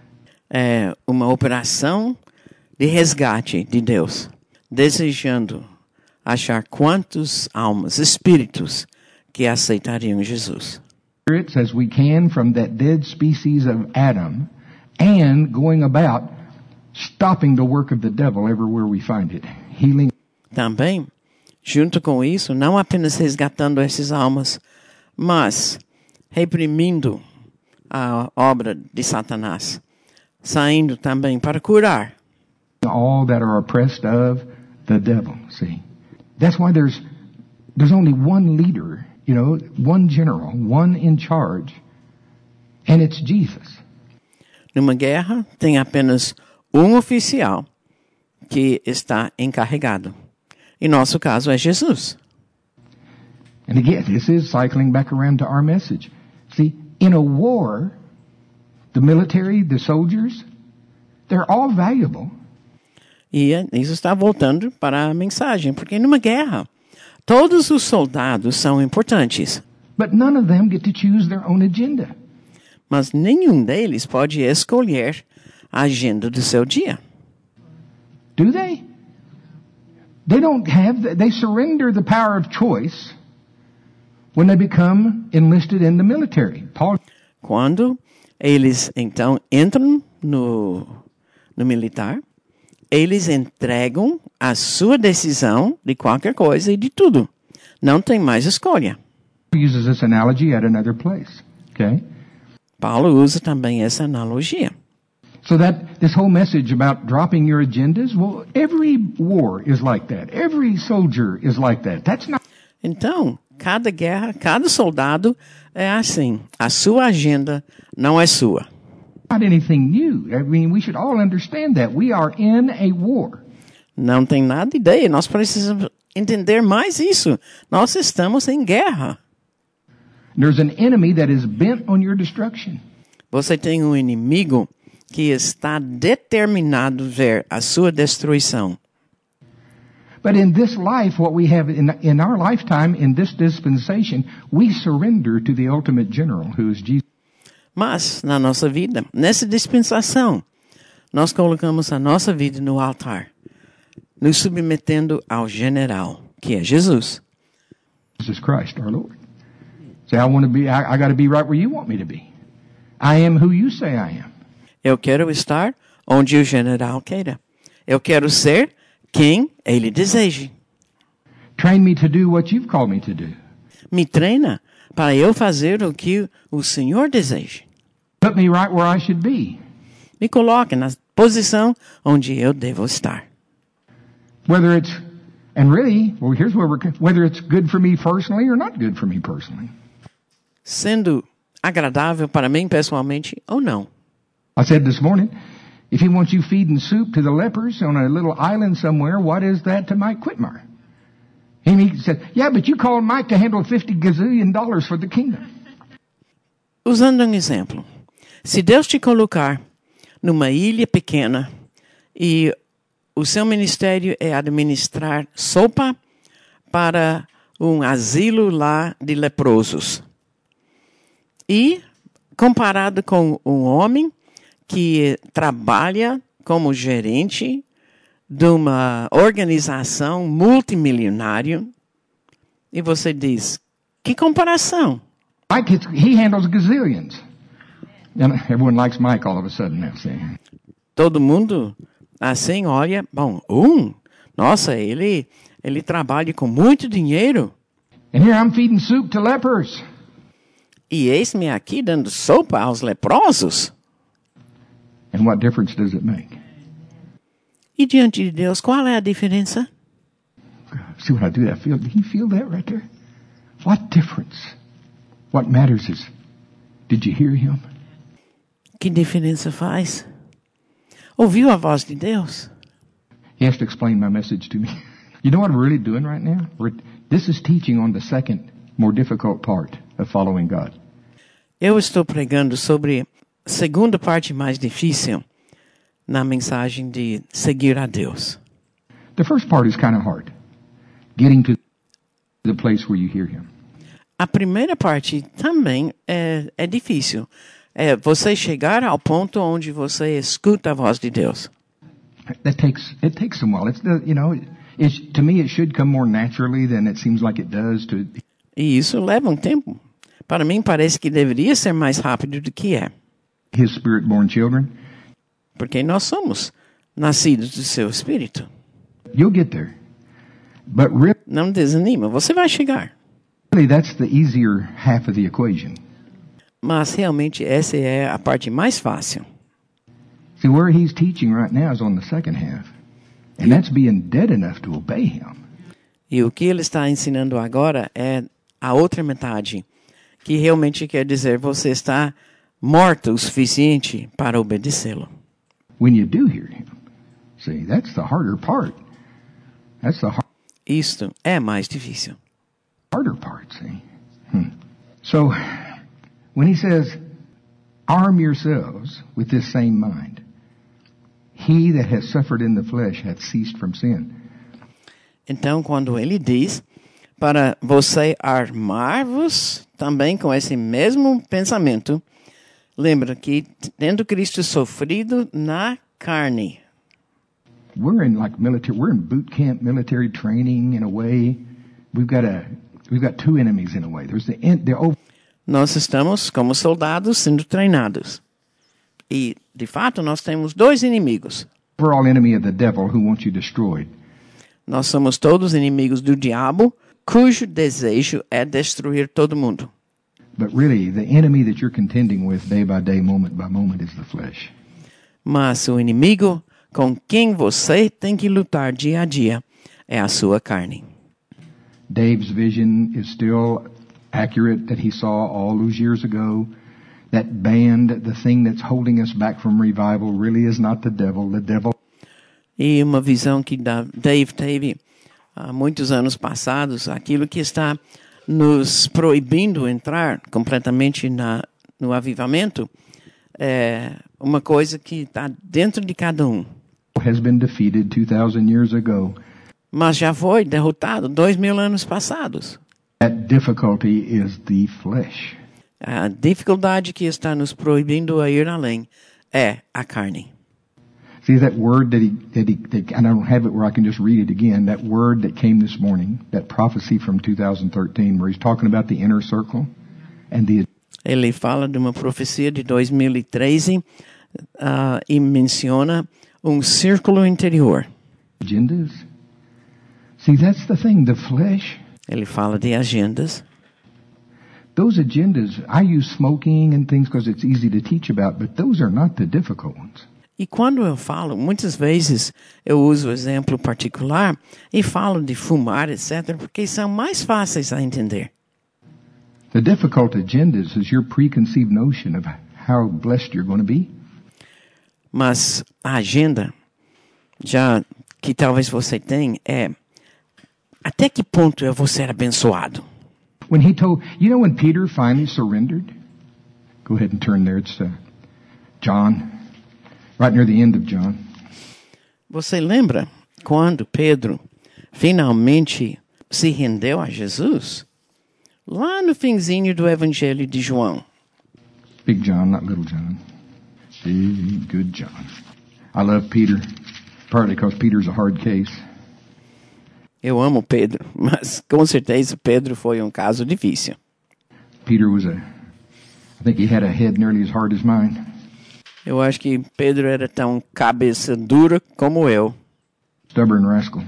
É uma operação de resgate de Deus, desejando achar quantos almas, espíritos que aceitariam Jesus. spirits as we can from that dead species of Adam and going about stopping the work of the devil everywhere we find it. Healing. Também, junto com isso, não apenas resgatando essas almas, mas reprimindo a obra de Satanás, saindo também para curar. All that are oppressed of the devil, see. That's why there's only one leader, one general, one in charge, and it's Jesus. Numa guerra, tem apenas um oficial que está encarregado. Em nosso caso, é Jesus. And again, this is cycling back around to our message. See, in a war, the military, the soldiers, they're all valuable. E isso está voltando para a mensagem, porque numa guerra, todos os soldados são importantes. But none of them get to choose their own agenda. Mas nenhum deles pode escolher a agenda do seu dia. Do they? They surrender the power of choice when they become enlisted in the military. Quando eles então entram no militar, eles entregam a sua decisão de qualquer coisa e de tudo. Não tem mais escolha. Uses this analogy at another place. Okay? Paulo usa também essa analogia. So that this whole message about dropping your agendas, well, every war is like that. Every soldier is like that. That's not. Então, cada guerra, cada soldado é assim. A sua agenda não é sua. Not anything new. I mean, we should all understand that. We are in a war. Não tem nada de ideia. Nós precisamos entender mais isso. Nós estamos em guerra. There's an enemy that is bent on your destruction. Você tem um inimigo que está determinado a ver a sua destruição. But in this life, what we have in our lifetime, in this dispensation, we surrender to the ultimate general, who is Jesus. Mas, na nossa vida, nessa dispensação, nós colocamos a nossa vida no altar, nos submetendo ao general, que é Jesus. Jesus Christ, our Lord. Say, I got to be right where you want me to be. I am who you say I am. Eu quero estar onde o general queira. Eu quero ser quem ele deseje. Train me to do what you've called me to do. Me treina para eu fazer o que o Senhor deseja. Put me right where I should be. Me coloque na posição onde eu devo estar. Whether it's, and really, well, here's whether it's good for me personally or not good for me personally. Sendo agradável para mim pessoalmente ou não. I said this morning, if he wants you feeding soup to the lepers on a little island somewhere, what is that to Mike Whitmire? And he said, yeah, but you called Mike to handle $50 gazillion for the kingdom. Usando um exemplo. Se Deus te colocar numa ilha pequena e o seu ministério é administrar sopa para um asilo lá de leprosos. E comparado com um homem que trabalha como gerente de uma organização multimilionária, e você diz, que comparação? Mike, he handles gazillions. And everyone likes Mike all of a sudden now, see? Todo mundo assim olha, bom, nossa, ele trabalha com muito dinheiro. And here I'm feeding soup to lepers. E eis-me aqui dando sopa aos leprosos. And what difference does it make? E diante de Deus, qual é a diferença? See what I do? Do you feel that right there? What difference? What matters is, did you hear him? Que diferença faz? Ouviu a voz de Deus? He has to explain my message to me. You know what we're really doing right now? This is teaching on the second, more difficult part of following God. Eu estou pregando sobre a segunda parte mais difícil na mensagem de seguir a Deus. The first part is kind of hard. Getting to the place where you hear him. A primeira parte também é difícil. É você chegar ao ponto onde você escuta a voz de Deus. It takes some while. To me it should come more naturally than it seems like it does to. E isso leva um tempo. Para mim parece que deveria ser mais rápido do que é. His spirit-born children, Porque nós somos nascidos do seu Espírito. You'll get there. But really, Não desanima, você vai chegar. that's the easier half of the equation. Mas realmente essa é a parte mais fácil. See, where he's teaching right now is on the second half. And that's being dead enough to obey him. E o que ele está ensinando agora é a outra metade, que realmente quer dizer você está morto o suficiente para obedecê-lo. When you do hear him. See, that's the harder part. That's the Isto é mais difícil. harder part, see. So, when he says, arm yourselves with this same mind. He that has suffered in the flesh hath ceased from sin. Então, quando ele diz para você armar-vos também com esse mesmo pensamento, lembra que tendo Cristo sofrido na carne. We're in boot camp military training in a way. We've got two enemies in a way. There's Nós estamos como soldados sendo treinados. E, de fato, nós temos dois inimigos. overall enemy of the devil who wants you destroyed. Nós somos todos inimigos do diabo, cujo desejo é destruir todo mundo. But really, the enemy that you're contending with day by day, moment by moment, is the flesh. Mas o inimigo com quem você tem que lutar dia a dia é a sua carne. Dave's vision is still accurate that he saw all those years ago. That band, the thing that's holding us back from revival, really is not the devil. The devil. E uma visão que Dave teve há muitos anos passados, aquilo que está nos proibindo entrar completamente no avivamento, é uma coisa que está dentro de cada um. Has been defeated 2,000 years ago. Mas já foi derrotado 2.000 anos passados. That difficulty is the flesh. A dificuldade que está nos proibindo a ir além é a carne. See that word and I don't have it where I can just read it again. That word that came this morning, that prophecy from 2013, where he's talking about the inner circle and the. Ele fala de uma profecia de 2013 e menciona círculo interior. Agendas. See, that's the thing. The flesh. Ele fala de agendas. Those agendas, I use smoking and things because it's easy to teach about, but those are not the difficult ones. E quando eu falo, muitas vezes eu uso o exemplo particular e falo de fumar, etc., porque são mais fáceis a entender. The difficult agendas is your preconceived notion of how blessed you're going to be. Mas a agenda, já que talvez você tenha, é até que ponto eu vou ser abençoado? When he told, when Peter finally surrendered? Go ahead and turn there. It's John, right near the end of John. Você lembra quando Pedro finalmente se rendeu a Jesus? Lá no finzinho do Evangelho de João. Big John, not little John. Big, good John. I love Peter, partly because Peter's a hard case. Eu amo Pedro, mas com certeza Pedro foi caso difícil. Peter I think he had a head nearly as hard as mine. Eu acho que Pedro era tão cabeça dura como eu. Stubborn rascal.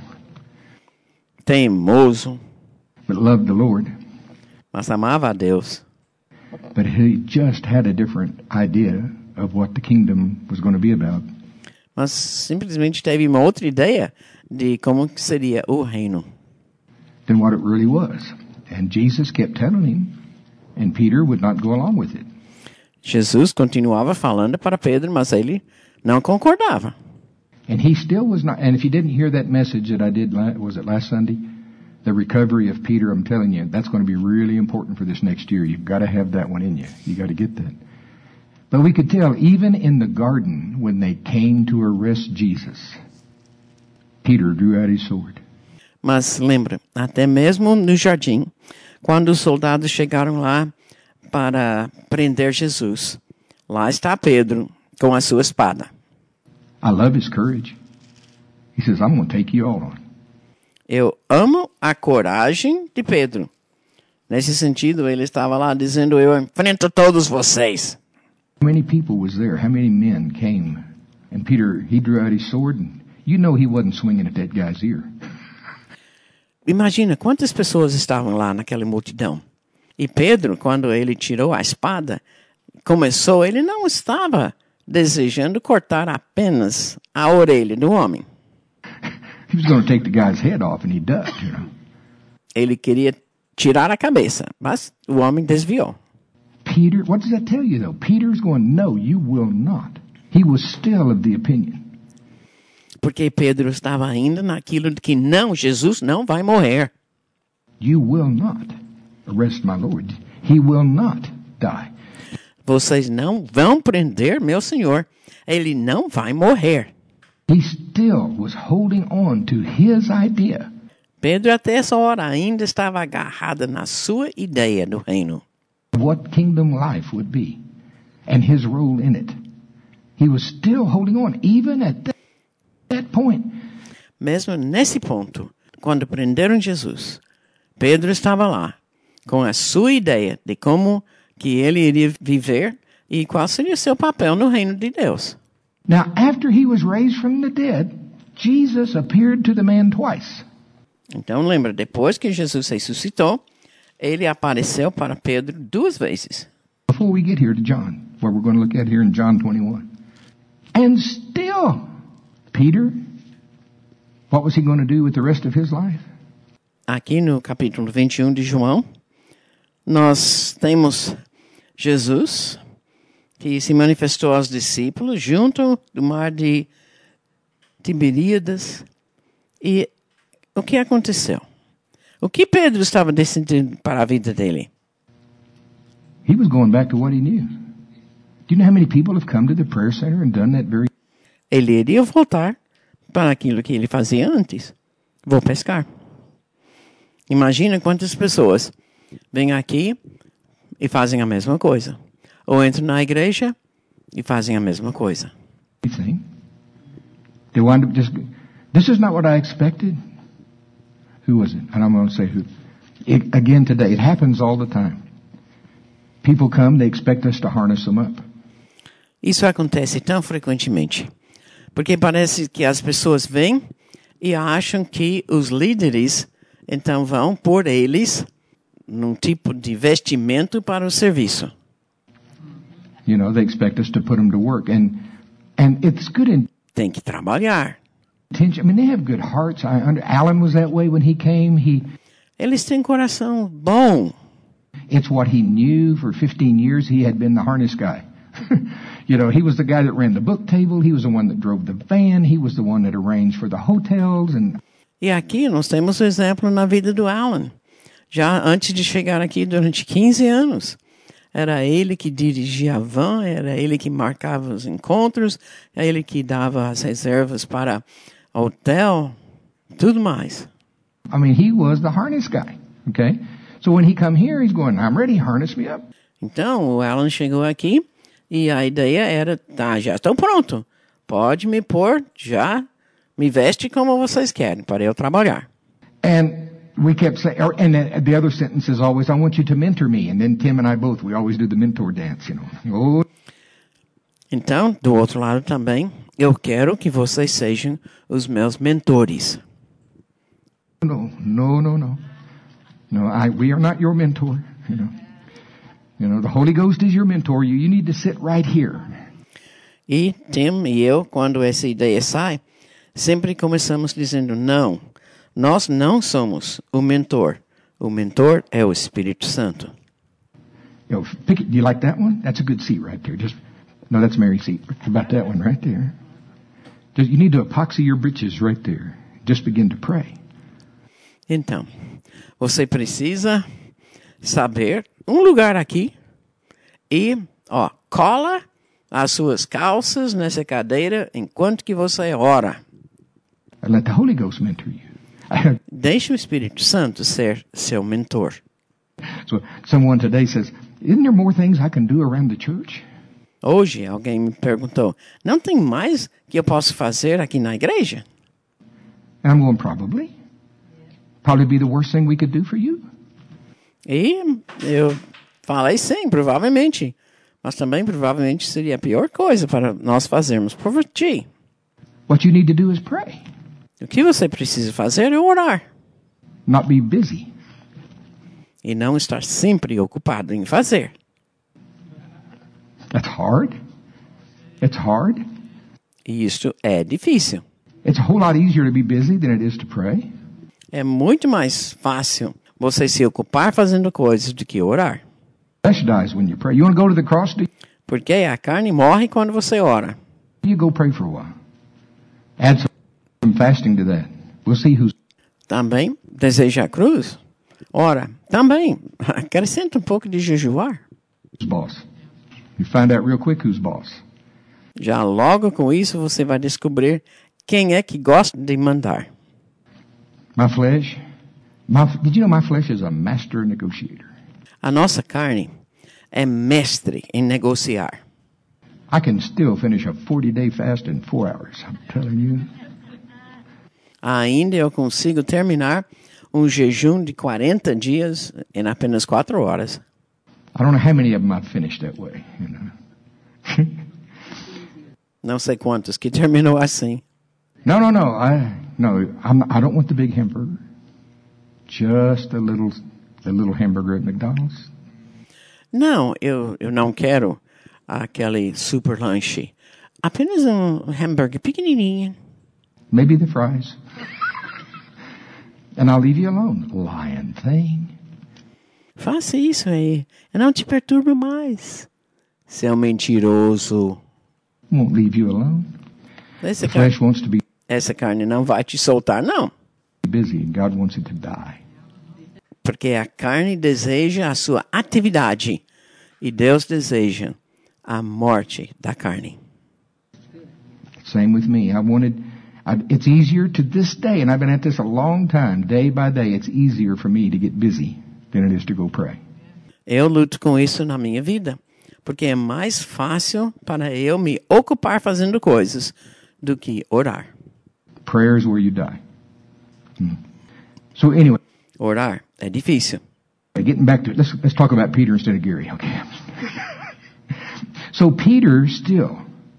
Teimoso. But loved the Lord. Mas amava a Deus. But he just had a different idea of what the kingdom was going to be about. Mas simplesmente teve uma outra ideia de como seria o reino. Than what it really was. And Jesus kept telling him, and Peter would not go along with it. Jesus continuava falando para Pedro, mas ele não concordava. And he still was not, and if you didn't hear that message that I did, was it last Sunday? The recovery of Peter, I'm telling you, that's going to be really important for this next year. You've got to have that one in you. You got to get that. But we could tell, even in the garden, when they came to arrest Jesus, Peter drew out his sword. Mas lembra, até mesmo no jardim, quando os soldados chegaram lá para prender Jesus, lá está Pedro com a sua espada. I love his courage. He says, I'm going to take you all on. Eu amo a coragem de Pedro. Nesse sentido, ele estava lá dizendo, eu enfrento todos vocês. How many people was there? How many men came And Peter, he drew out his sword, and you know he wasn't swinging at that guy's ear. Imagina quantas pessoas estavam lá naquela multidão. E Pedro, quando ele tirou a espada, ele não estava desejando cortar apenas a orelha do homem. He was going to take the guy's head off, and he ducked, you know. Ele queria tirar a cabeça, mas o homem desviou. Peter, what does that tell you, though? Peter's going, no, you will not. He was still of the opinion. Porque Pedro estava ainda naquilo de que não, Jesus não vai morrer. You will not arrest my Lord. He will not die. Vocês não vão prender meu Senhor. Ele não vai morrer. He still was holding on to his idea. Pedro até essa hora ainda estava agarrado na sua ideia do reino. What kingdom life would be and his role in it. He was still holding on, even at that point. Mesmo nesse ponto, quando prenderam Jesus, Pedro estava lá com a sua ideia de como que ele iria viver e qual seria seu papel no reino de Deus. Now, after he was raised from the dead, Jesus appeared to the man twice. Então, lembra, depois que Jesus ressuscitou, ele apareceu para Pedro 2 vezes. Before we get here to John, where we're going to look at here in John 21. And still, Peter, what was he going to do with the rest of his life? Aqui no capítulo 21 de João, nós temos Jesus, que se manifestou aos discípulos junto do mar de Tiberíades. E o que aconteceu? O que Pedro estava decidindo para a vida dele? He was going back to what he knew. Do you know how many people have come to the prayer center and done that very? Ele iria voltar para aquilo que ele fazia antes. Vou pescar. Imagina quantas pessoas vêm aqui e fazem a mesma coisa. Ou entram na igreja e fazem a mesma coisa. Thing. They wind up just. This is not what I expected. Who was it? And I'm going to say who. Again today, it happens all the time. People come, they expect us to harness them up. Isso acontece tão frequentemente. Porque parece que as pessoas vêm e acham que os líderes então vão pôr eles num tipo de vestimento para o serviço. You know, they expect us to put them to work, and it's good Tem que trabalhar. intention. I mean, they have good hearts. Alan was that way when he came. Eles têm coração bom. It's what he knew for 15 years. He had been the harness guy. You know, he was the guy that ran the book table. He was the one that drove the van. He was the one that arranged for the hotels. E aqui nós temos o exemplo na vida do Alan. Já antes de chegar aqui, durante 15 anos, era ele que dirigia a van, era ele que marcava os encontros, era ele que dava as reservas para hotel, tudo mais. I mean, he was the harness guy, okay? So when he come here, he's going, I'm ready, harness me up. Então, o Alan chegou aqui e a ideia era, tá, já estou pronto. Pode me pôr, já me veste como vocês querem, para eu trabalhar. And we kept saying, and the other sentence is always, I want you to mentor me. And then Tim and I both, we always do the mentor dance, you know. Oh. Então, do outro lado também, eu quero que vocês sejam os meus mentores. No. No, we are not your mentor, you know. You know, the Holy Ghost is your mentor. You need to sit right here. E Tim e eu, quando essa ideia sai, sempre começamos dizendo, não, nós não somos o mentor. O mentor é o Espírito Santo. You know, pick it. Do you like that one? That's a good seat right there. No, that's Mary's seat. How about that one right there? You need to epoxy your britches right there. Just begin to pray. Então, você precisa saber um lugar aqui e, cola as suas calças nessa cadeira enquanto que você ora. And let the Holy Ghost mentor you. Deixe o Espírito Santo ser seu mentor. So someone today says, isn't there more things I can do around the church? Hoje alguém me perguntou, não tem mais que eu posso fazer aqui na igreja? And I'm going, probably. Probably be the worst thing we could do for you. E eu falei sim, provavelmente. Mas também provavelmente seria a pior coisa para nós fazermos por ti. What you need to do is pray, O que você precisa fazer é orar. not be busy. E não estar sempre ocupado em fazer. That's hard. It's hard. E isto é difícil. It's a whole lot easier to be busy than it is to pray. É muito mais fácil você se ocupar fazendo coisas do que orar. Flesh dies when you pray. You want to go to the cross? Porque a carne morre quando você ora. You go pray for a while. Add some fasting to that. We'll see who's Também deseja a cruz? Ora, também acrescenta um pouco de jejuar. boss. You find out real quick who's boss. Já logo com isso você vai descobrir quem é que gosta de mandar. My flesh. Did you know my flesh is a master negotiator? A nossa carne é mestre em negociar. I can still finish a 40-day fast in 4 hours. I'm telling you. Ainda eu consigo terminar um jejum de 40 dias em apenas 4 horas. I don't know how many of them I've finished that way. You know. Não sei quantos que terminou assim. No. I don't want the big hamburger. Just the little hamburger at McDonald's. Não, eu não quero aquele super lanche. Apenas um hambúrguer pequenininho. Maybe the fries. And I'll leave you alone, lying thing. Faça isso aí. Eu não te perturbo mais. Seu mentiroso. Won't leave you alone. Essa The flesh wants to be carne não vai te soltar, não. busy, and God wants it to die. Porque a carne deseja a sua atividade. E Deus deseja a morte da carne. Same with me. It's easier to this day, and I've been at this a long time, day by day, it's easier for me to get busy than it is to go pray. Eu luto com isso na minha vida. Porque é mais fácil para eu me ocupar fazendo coisas do que orar. Prayer is where you die. So anyway, Orar é difícil. getting back to it, let's talk about Peter instead of Gary, okay? So Peter still,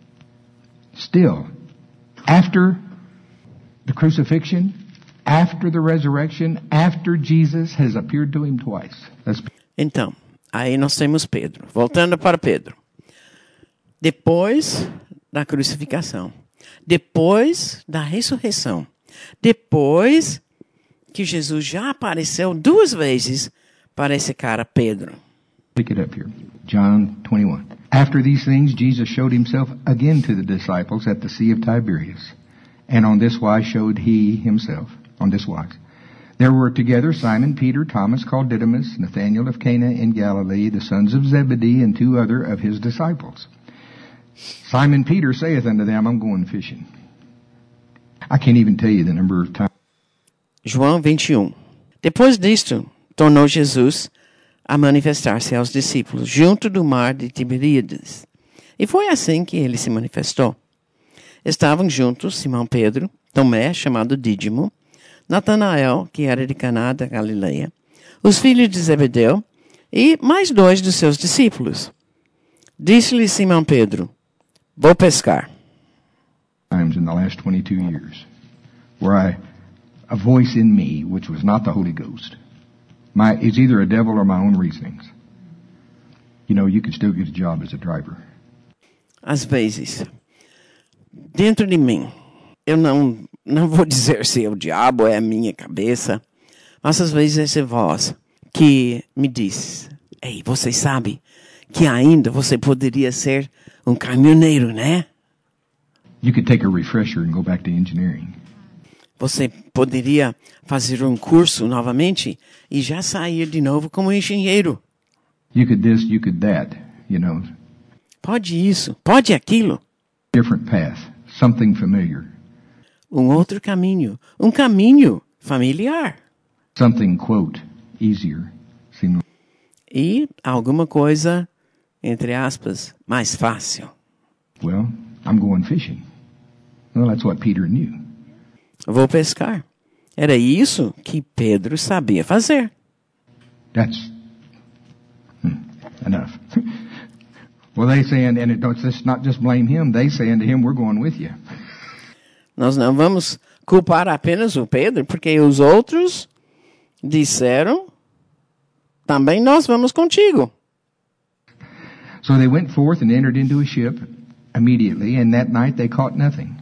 after the crucifixion, after the resurrection, after Jesus has appeared to him twice. Então, aí nós temos Pedro. Voltando para Pedro. Depois da crucificação. Depois da ressurreição. Depois que Jesus já apareceu 2 vezes para esse cara Pedro. Pick it up here. John 21. After these things, Jesus showed himself again to the disciples at the Sea of Tiberias. And on this wise showed he himself. On this wise. There were together Simon, Peter, Thomas called Didymus, Nathanael of Cana in Galilee, the sons of Zebedee, and 2 other of his disciples. Simon Peter saith unto them, I'm going fishing. I can't even tell you the number of times. João 21. Depois disto, tornou Jesus a manifestar-se aos discípulos junto do mar de Tiberíades. E foi assim que ele se manifestou. Estavam juntos Simão Pedro, Tomé, chamado Dídimo, Natanael, que era de Caná da Galileia, os filhos de Zebedeu e mais 2 dos seus discípulos. Disse-lhe Simão Pedro, vou pescar. Times in the last 22 years where a voice in me, which was not the Holy Ghost, it's either a devil or my own reasonings. You know, you could still get a job as a driver. Às vezes, dentro de mim, eu não vou dizer se é o diabo ou é a minha cabeça, mas às vezes essa voz que me diz, ei, você sabe que ainda você poderia ser um caminhoneiro, né? You could take a refresher and go back to engineering. Você poderia fazer um curso novamente e já sair de novo como engenheiro. You could this, you could that, you know. Pode isso, pode aquilo. Different path, something familiar. Um outro caminho, um caminho familiar. Something, quote, easier. E alguma coisa, entre aspas, mais fácil. Well, I'm going fishing. Well, that's what Peter knew. Vou pescar. Era isso que Pedro sabia fazer. That's enough. Well, they saying, and it's not just blame him, they saying to him, we're going with you. Nós não vamos culpar apenas o Pedro, porque os outros disseram, também nós vamos contigo. So they went forth and entered into a ship immediately, and that night they caught nothing.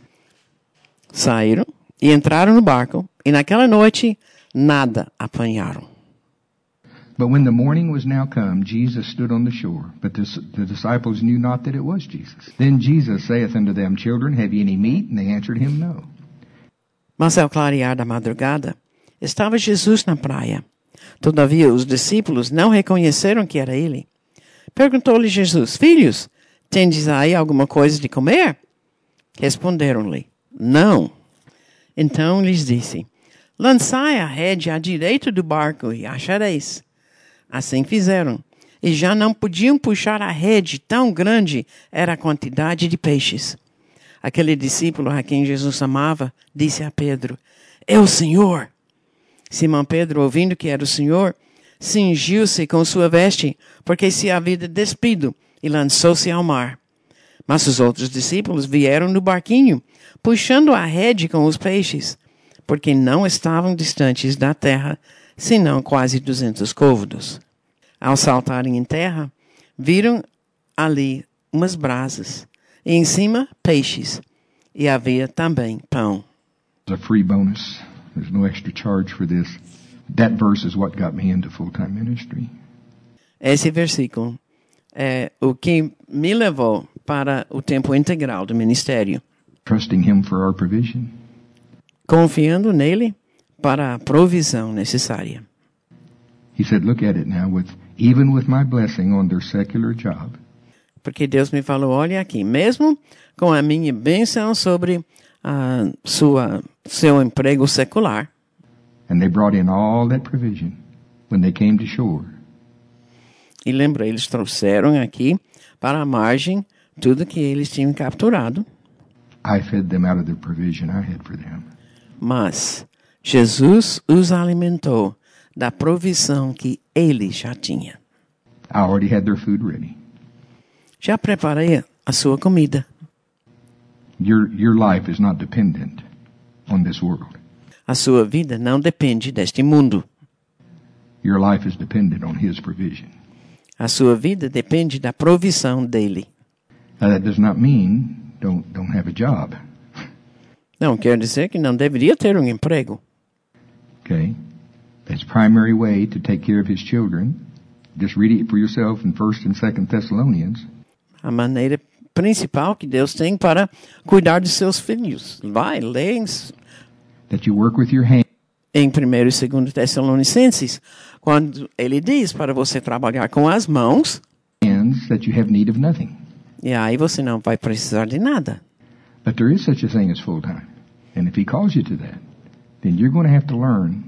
Saíram e entraram no barco, e naquela noite nada apanharam. But when the morning was now come, Jesus stood on the shore, but the disciples knew not that it was Jesus. Then Jesus saith unto them, Children, have ye any meat? And they answered him, No. Mas ao clarear da madrugada, estava Jesus na praia. Todavia os discípulos não reconheceram que era ele. Perguntou-lhe Jesus, Filhos, tendes aí alguma coisa de comer? Responderam-lhe, Não. Então lhes disse, Lançai a rede à direita do barco e achareis. Assim fizeram, e já não podiam puxar a rede, tão grande era a quantidade de peixes. Aquele discípulo a quem Jesus amava, disse a Pedro, É o Senhor. Simão Pedro, ouvindo que era o Senhor, cingiu-se com sua veste, porque se havia despido, e lançou-se ao mar. Mas os outros discípulos vieram no barquinho, puxando a rede com os peixes, porque não estavam distantes da terra, senão quase 200 côvados. Ao saltarem em terra, viram ali umas brasas, e em cima peixes, e havia também pão. It's a free bonus. There's no extra charge for this. That verse is what got me into full-time ministry. Esse versículo é o que me levou para o tempo integral do ministério. Trusting him for our provision. Confiando nele para a provisão necessária. He said, look at it now, even with my blessing on their secular job. Porque Deus me falou, olha aqui, mesmo com a minha bênção sobre seu emprego secular. And they brought in all that provision when they came to shore. E lembra, eles trouxeram aqui para a margem tudo que eles tinham capturado. I fed them out of the provision I had for them. Mas Jesus os alimentou da provisão que ele já tinha. I already had their food ready. Já preparei a sua comida. Your life is not dependent on this world. A sua vida não depende deste mundo. Your life is dependent on his provision. A sua vida depende da provisão dele. Now, that does not mean don't have a job. Não quer dizer que não deveria ter um emprego. Okay? That's primary way to take care of his children. Just read it for yourself in 1st and 2nd Thessalonians. A maneira principal que Deus tem para cuidar de seus filhos. Vai, lê That you work with your hands. Em 1º e 2º Tessalonicenses, quando ele diz para você trabalhar com as mãos, That you have need of nothing. E aí você não vai precisar de nada. But there is such a thing as full time. And if he calls you to that, then you're going to have to learn.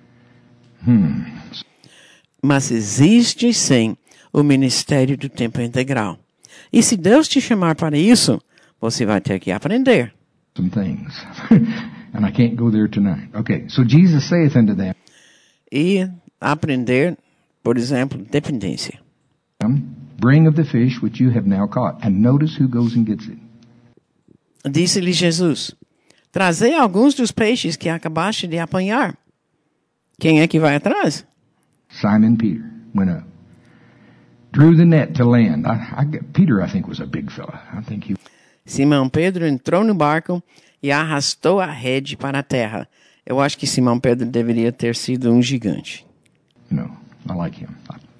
Mas existe sim o ministério do tempo integral. E se Deus te chamar para isso, você vai ter que aprender. Some things. And I can't go there tonight. Okay, so Jesus saith unto them. E aprender, por exemplo, dependência. Bring of the fish which you have now caught. And notice who goes and gets it. Disse-lhe Jesus, trazei alguns dos peixes que acabaste de apanhar. Quem é que vai atrás? Simon Peter went up. Drew the net to land. Peter, I think, was a big fella. I think he... Simão Pedro entrou no barco e arrastou a rede para a terra. Eu acho que Simão Pedro deveria ter sido um gigante. No, I like him.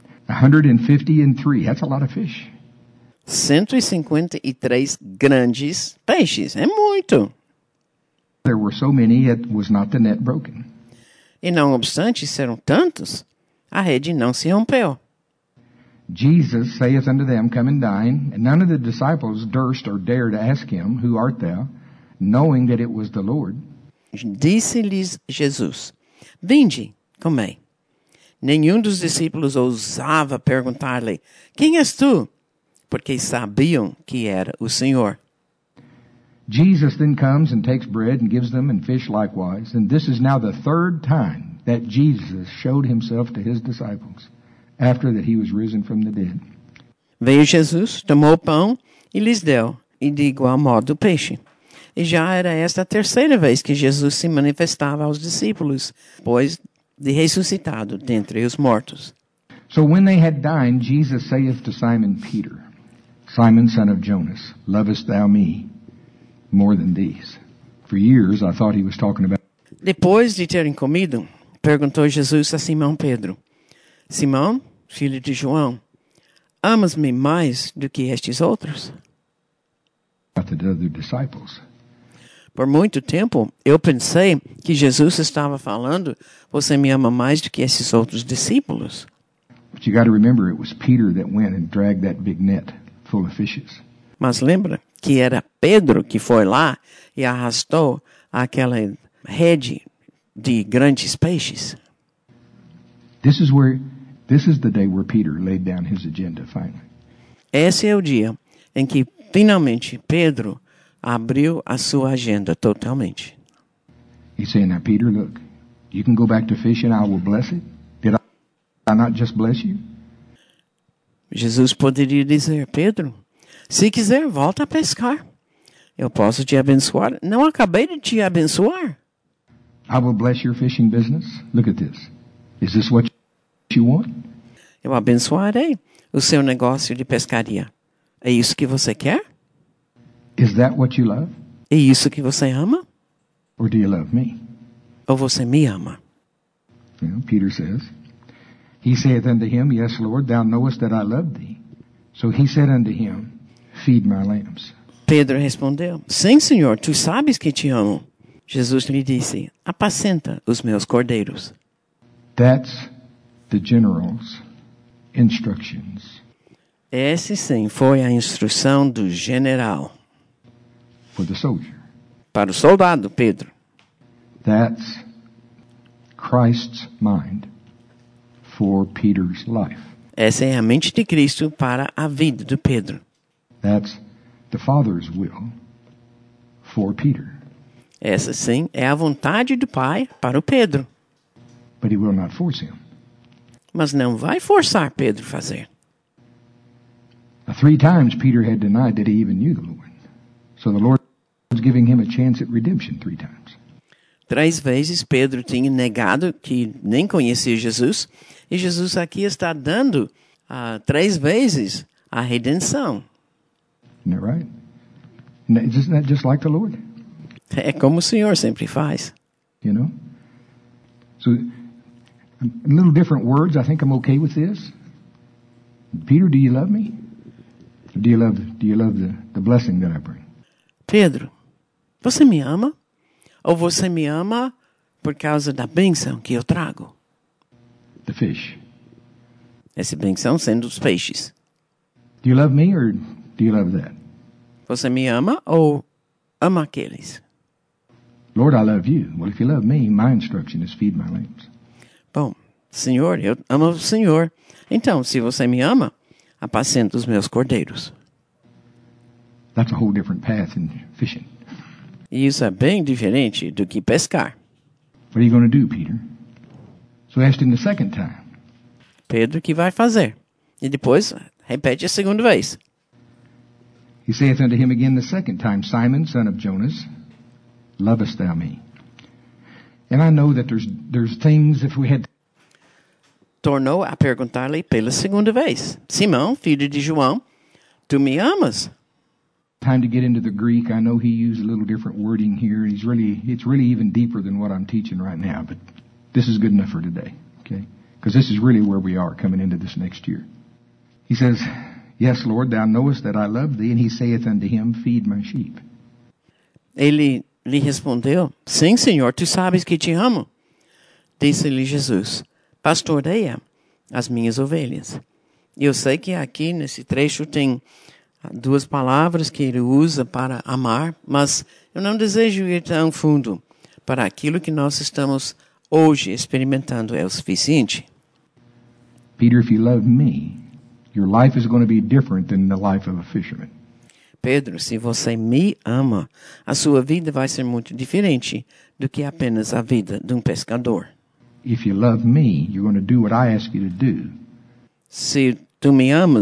153. That's a lot of fish. 153 grandes peixes. É muito. There were so many, it was not the net broken. E não obstante serão tantos, a rede não se rompeu. Jesus saith unto them, Come and dine. And none of the disciples durst or dared ask him, Who art thou? Knowing that it was the Lord. Disse-lhes Jesus, Vinde, comei. Nenhum dos discípulos ousava perguntar-lhe, Quem és tu? Porque sabiam que era o Senhor. Jesus then comes and takes bread and gives them, and fish likewise. And this is now the 3rd time that Jesus showed himself to his disciples after that he was risen from the dead. Veio Jesus, tomou o pão e lhes deu, e de igual modo o peixe. E já era esta a terceira vez que Jesus se manifestava aos discípulos, depois de ressuscitado dentre os mortos. So when they had dined, Jesus saith to Simon Peter, Simon, son of Jonas, lovest thou me more than these? For years I thought he was talking about... Depois de terem comido, perguntou Jesus a Simão Pedro, Simão, filho de João, amas-me mais do que estes outros? the other disciples. Por muito tempo, eu pensei que Jesus estava falando, você me ama mais do que esses outros discípulos. But you got to remember, it was Peter that went and dragged that big net full of fishes. Mas lembra que era Pedro que foi lá e arrastou aquela rede de grandes peixes. This is the day where Peter laid down his agenda finally. Esse é o dia em que finalmente Pedro abriu a sua agenda totalmente. He's saying, now Peter, look, you can go back to fishing, I will bless it. Did I not just bless you? Jesus poderia dizer, Pedro, se quiser, volta a pescar. Eu posso te abençoar. Não acabei de te abençoar. I will bless your fishing business. Look at this. Is this what you want? Eu abençoarei o seu negócio de pescaria. É isso que você quer? Is that what you love? É isso que você ama? Or do you love me? Ou você me ama? You know, Peter says, he saith unto him, Yes, Lord, thou knowest that I love thee. So he said unto him, Feed my lambs. Pedro respondeu, Sim, Senhor, tu sabes que te amo. Jesus lhe disse, apacenta os meus cordeiros. That's the general's instructions Esse sim foi a instrução do general for the soldier. para o soldado Pedro. That's Christ's mind for Peter's life. Essa é a mente de Cristo para a vida de Pedro. That's the Father's will for Peter. Essa sim é a vontade do Pai para o Pedro. But he will not force him. Mas não vai forçar Pedro a fazer. 3 times Peter had denied that he even knew the Lord. So the Lord was giving him a chance at redemption 3 times. 3 vezes Pedro tinha negado que nem conhecia Jesus. E Jesus aqui está dando 3 vezes a redenção. Isn't that right? Isn't that just like the Lord? É como o Senhor sempre faz. You know? So, in little different words, I think I'm okay with this. Peter, do you love me? Or do you love the blessing that I bring? Pedro, você me ama? Ou você me ama por causa da bênção que eu trago? The fish. Essa bênção sendo os peixes. Do you love me or do you love that? Você me ama ou ama aqueles? Lord, I love you. Well, if you love me, my instruction is feed my lambs. Bom, Senhor, eu amo o Senhor. Então, se você me ama, apacenta os meus cordeiros. That's a whole different path in fishing. E isso é bem diferente do que pescar. What are you going to do, Peter? So I asked him the second time. Pedro, o que vai fazer? E depois, repete a segunda vez. He saith unto him again the second time, Simon, son of Jonas, lovest thou me? And I know that there's things, if we had... Tornou a perguntar-lhe pela segunda vez. Simão, filho de João, tu me amas? Time to get into the Greek. I know he used a little different wording here. It's really even deeper than what I'm teaching right now, but this is good enough for today, okay? Because this is really where we are coming into this next year. He says, Yes, Lord, thou knowest that I love thee. And he saith unto him, Feed my sheep. Ele lhe respondeu, Sim, Senhor, tu sabes que te amo. Disse-lhe Jesus, pastoreia as minhas ovelhas. E eu sei que aqui nesse trecho tem 2 palavras que ele usa para amar, mas eu não desejo ir tão fundo. Para aquilo que nós estamos hoje experimentando é o suficiente. Peter, if you love me, your life is going to be different than the life of a fisherman. Pedro, se você me ama, a sua vida vai ser muito diferente do que apenas a vida de um pescador. If you love me, you're going to do what I ask you to do. Se tu me amas,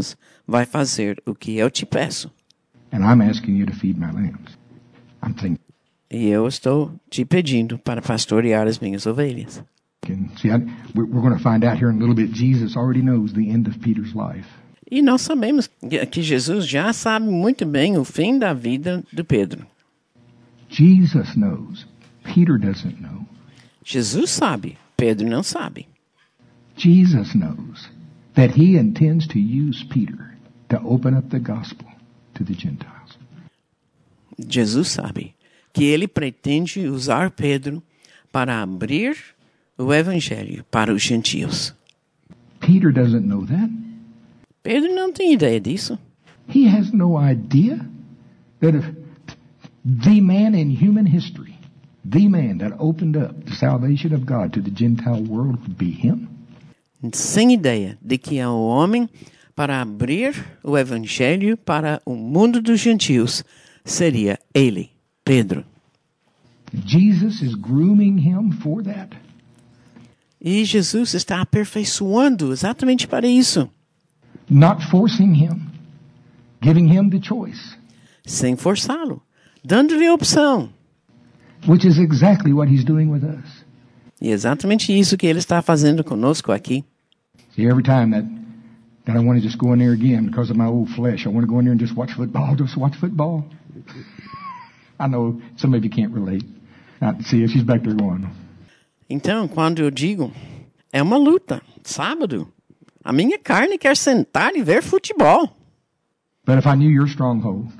vai fazer o que eu te peço. And I'm asking you to feed my lambs. I'm thinking, E eu estou te pedindo para pastorear as minhas ovelhas. see, we're going to find out here in a little bit, Jesus already knows the end of Peter's life. E nós sabemos que Jesus já sabe muito bem o fim da vida de Pedro. Jesus knows. Peter doesn't know. Jesus sabe, Pedro não sabe. Jesus knows that he intends to use Peter to open up the gospel to the Gentiles. Jesus sabe que ele pretende usar Pedro para abrir o evangelho para os gentios. Peter doesn't know that. Pedro não tem ideia disso. He has no idea that if the man in human history, the man that opened up the salvation of God to the Gentile world would be him. Sem ideia de que é o homem para abrir o evangelho para o mundo dos gentios seria ele, Pedro. Jesus is grooming him for that. E Jesus está aperfeiçoando exatamente para isso. Not forcing him, giving him the choice, Sem forçá-lo, dando-lhe a opção. which is exactly what he's doing with us. E é exatamente isso que ele está fazendo conosco aqui. See, every time that I want to just go in there again because of my old flesh, I want to go in there and just watch football. I know some of you can't relate. See, she's back there going. Então, quando eu digo, é uma luta, sábado, a minha carne quer sentar e ver futebol. But if I knew your stronghold,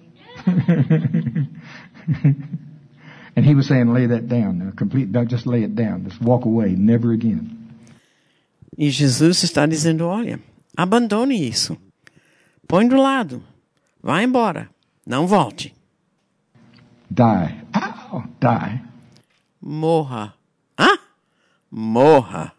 and he was saying, lay that down, just lay it down, just walk away, never again. E Jesus está dizendo, olha, abandone isso. Põe do lado. Vá embora. Não volte. Die. Ow, die. Morra. Ah? Morra.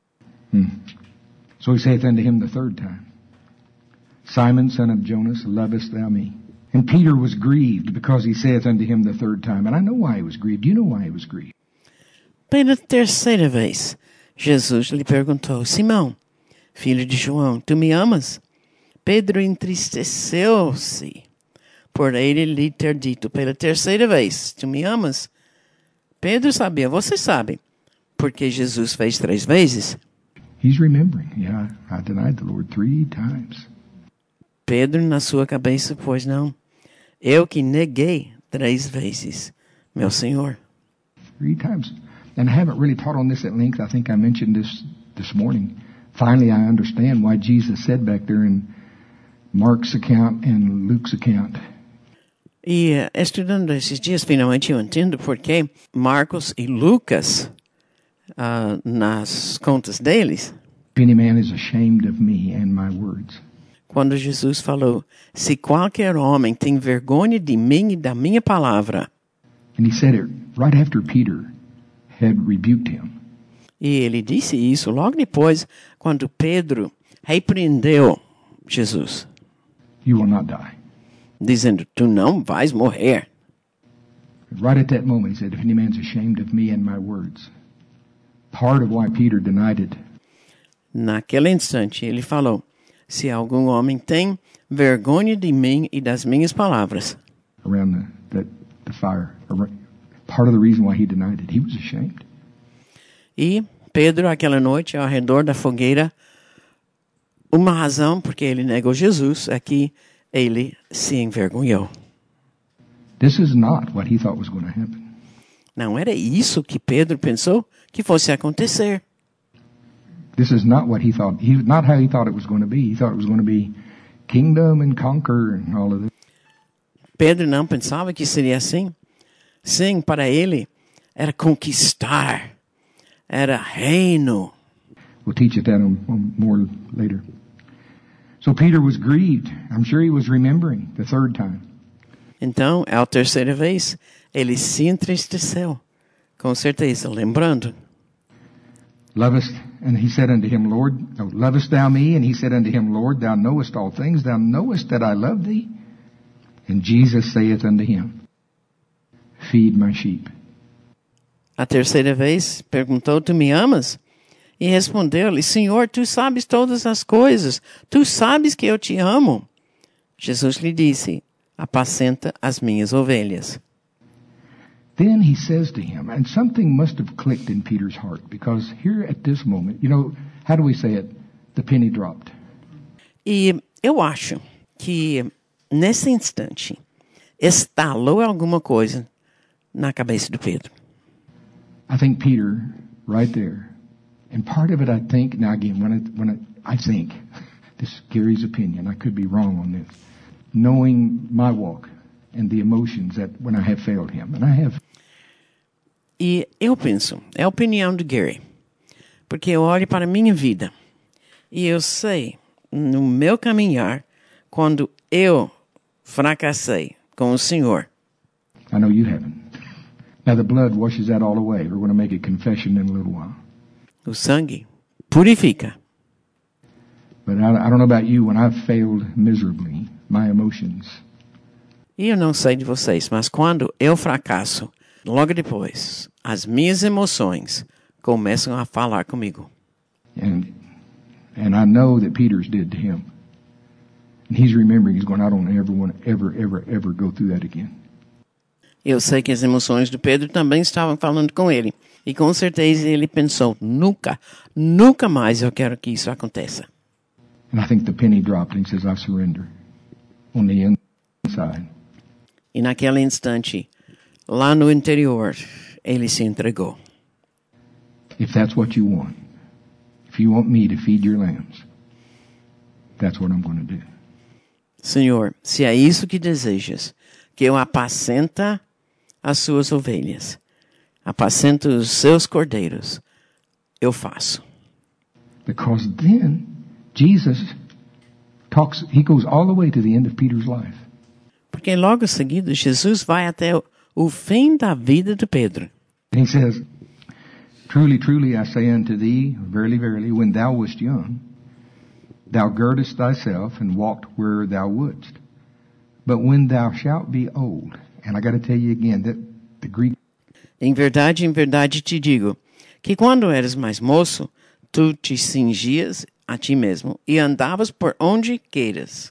So he saith unto him the third time, Simon, son of Jonas, lovest thou me? And Peter was grieved because he saith unto him the third time. And I know why he was grieved. Do you know why he was grieved? Pela terceira vez, Jesus lhe perguntou, Simão, filho de João, tu me amas? Pedro entristeceu-se por ele lhe ter dito pela terceira vez, tu me amas? Pedro sabia, você sabe, porque Jesus fez 3 vezes. He's remembering. Yeah, I denied the Lord 3 times. Pedro na sua cabeça, pois não, eu que neguei 3 vezes, meu Senhor. 3 times. And I haven't really taught on this at length. I think I mentioned this morning. Finally, I understand why Jesus said back there in Mark's account and Luke's account. E estudando esses dias, finalmente eu entendo porque Marcos e Lucas, nas contas deles, If any man is ashamed of me and my words. quando Jesus falou, se qualquer homem tem vergonha de mim e da minha palavra, And he said it right after Peter had rebuked him. e ele disse isso logo depois, quando Pedro repreendeu Jesus, You will not die. dizendo, tu não vais morrer. Right at that moment, he said, if any man's ashamed of me and my words. Part of why Peter denied it. Naquele instante, ele falou, se algum homem tem vergonha de mim e das minhas palavras. Around the fire. Part of the reason why he denied it. He was ashamed. E Pedro, aquela noite, ao redor da fogueira, uma razão porque ele negou Jesus é que ele se envergonhou. This is not what he thought was going to happen. Não era isso que Pedro pensou que fosse acontecer. This is not what he thought. Not how he thought it was going to be. He thought it was going to be kingdom and conquer and all of this. Pedro não pensava que seria assim. Sim, para ele, era conquistar. Era reino. We'll teach it that more later. So Peter was grieved. I'm sure he was remembering the third time. Então, a terceira vez, ele se entristeceu. Com certeza, lembrando. And he said unto him, lovest thou me? And he said unto him, Lord, thou knowest all things. Thou knowest that I love thee. And Jesus saith unto him, feed my sheep. A terceira vez, perguntou, tu me amas? E respondeu-lhe: Senhor, tu sabes todas as coisas. Tu sabes que eu te amo. Jesus lhe disse: apacenta as minhas ovelhas. Then he says to him, and something must have clicked in Peter's heart, because here at this moment, how do we say it? The penny dropped. E eu acho que nesse instante estalou alguma coisa na cabeça do Pedro. I think Peter, right there, and part of it I think, now again, I think, this is Gary's opinion, I could be wrong on this, knowing my walk and the emotions that when I have failed him, and I have. E eu penso, é a opinião de Gary, porque eu olho para a minha vida e eu sei, no meu caminhar, quando eu fracassei com o Senhor. I know you haven't. Now the blood washes that all away. We're going to make a confession in a little while. O sangue purifica. But I don't know about you, when I've failed miserably, my emotions. E eu não sei de vocês, mas quando eu fracasso, logo depois, as minhas emoções começam a falar comigo. And I know that Peter's did to him. And he's remembering, he's going, I don't ever want to ever go through that again. Eu sei que as emoções do Pedro também estavam falando com ele. E com certeza ele pensou, nunca mais eu quero que isso aconteça. And I think the penny dropped and he says, I surrender. On the inside. E naquele instante, lá no interior, ele se entregou. If that's what you want, if you want me to feed your lambs, that's what I'm going to do. Senhor, se é isso que desejas, que eu apacenta as suas ovelhas, apacento os seus cordeiros, eu faço. Because then Jesus he goes all the way to the end of Peter's life. Porque logo em seguida Jesus vai até o fim da vida de Pedro. And he says, Truly, truly, I say unto thee, verily, verily, when thou wast young, thou girdest thyself and walked where thou wouldst. But when thou shalt be old, and I got to tell you again that the Greek. Em verdade te digo, que quando eras mais moço, tu te cingias a ti mesmo e andavas por onde queiras.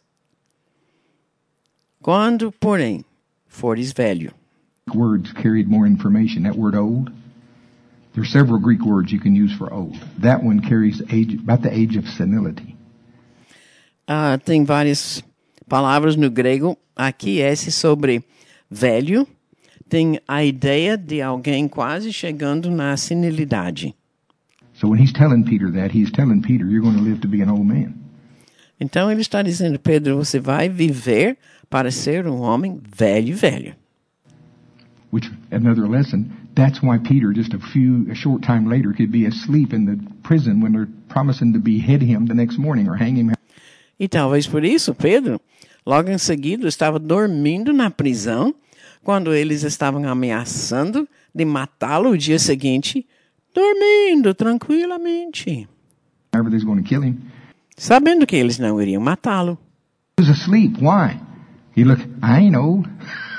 Quando, porém, fores velho. Words carried more information. That word old, there's several Greek words you can use for old. That one carries about the age of senility. Tem várias palavras no grego. Aqui esse sobre velho tem a ideia de alguém quase chegando na senilidade. So when he's telling Peter that, he's telling Peter, you're going to live to be an old man. Então ele está dizendo, Pedro, você vai viver para ser um homem velho. Which, another lesson, that's why Peter, just a short time later, could be asleep in the prison when they're promising to behead him the next morning or hang him. E talvez por isso, Pedro, logo em seguida, estava dormindo na prisão, quando eles estavam ameaçando de matá-lo o dia seguinte, dormindo tranquilamente. Whenever they're going to kill him. Sabendo que eles não iriam matá-lo. He was asleep. Why? He looked, I ain't old.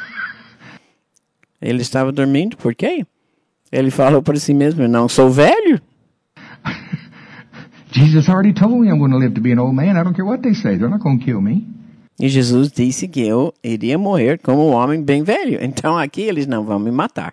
Ele estava dormindo, por quê? Ele falou para si mesmo, eu não sou velho. Jesus already told me I'm going to live to be an old man. I don't care what they say. They're not going to kill me. E Jesus disse que eu iria morrer como um homem bem velho. Então aqui eles não vão me matar.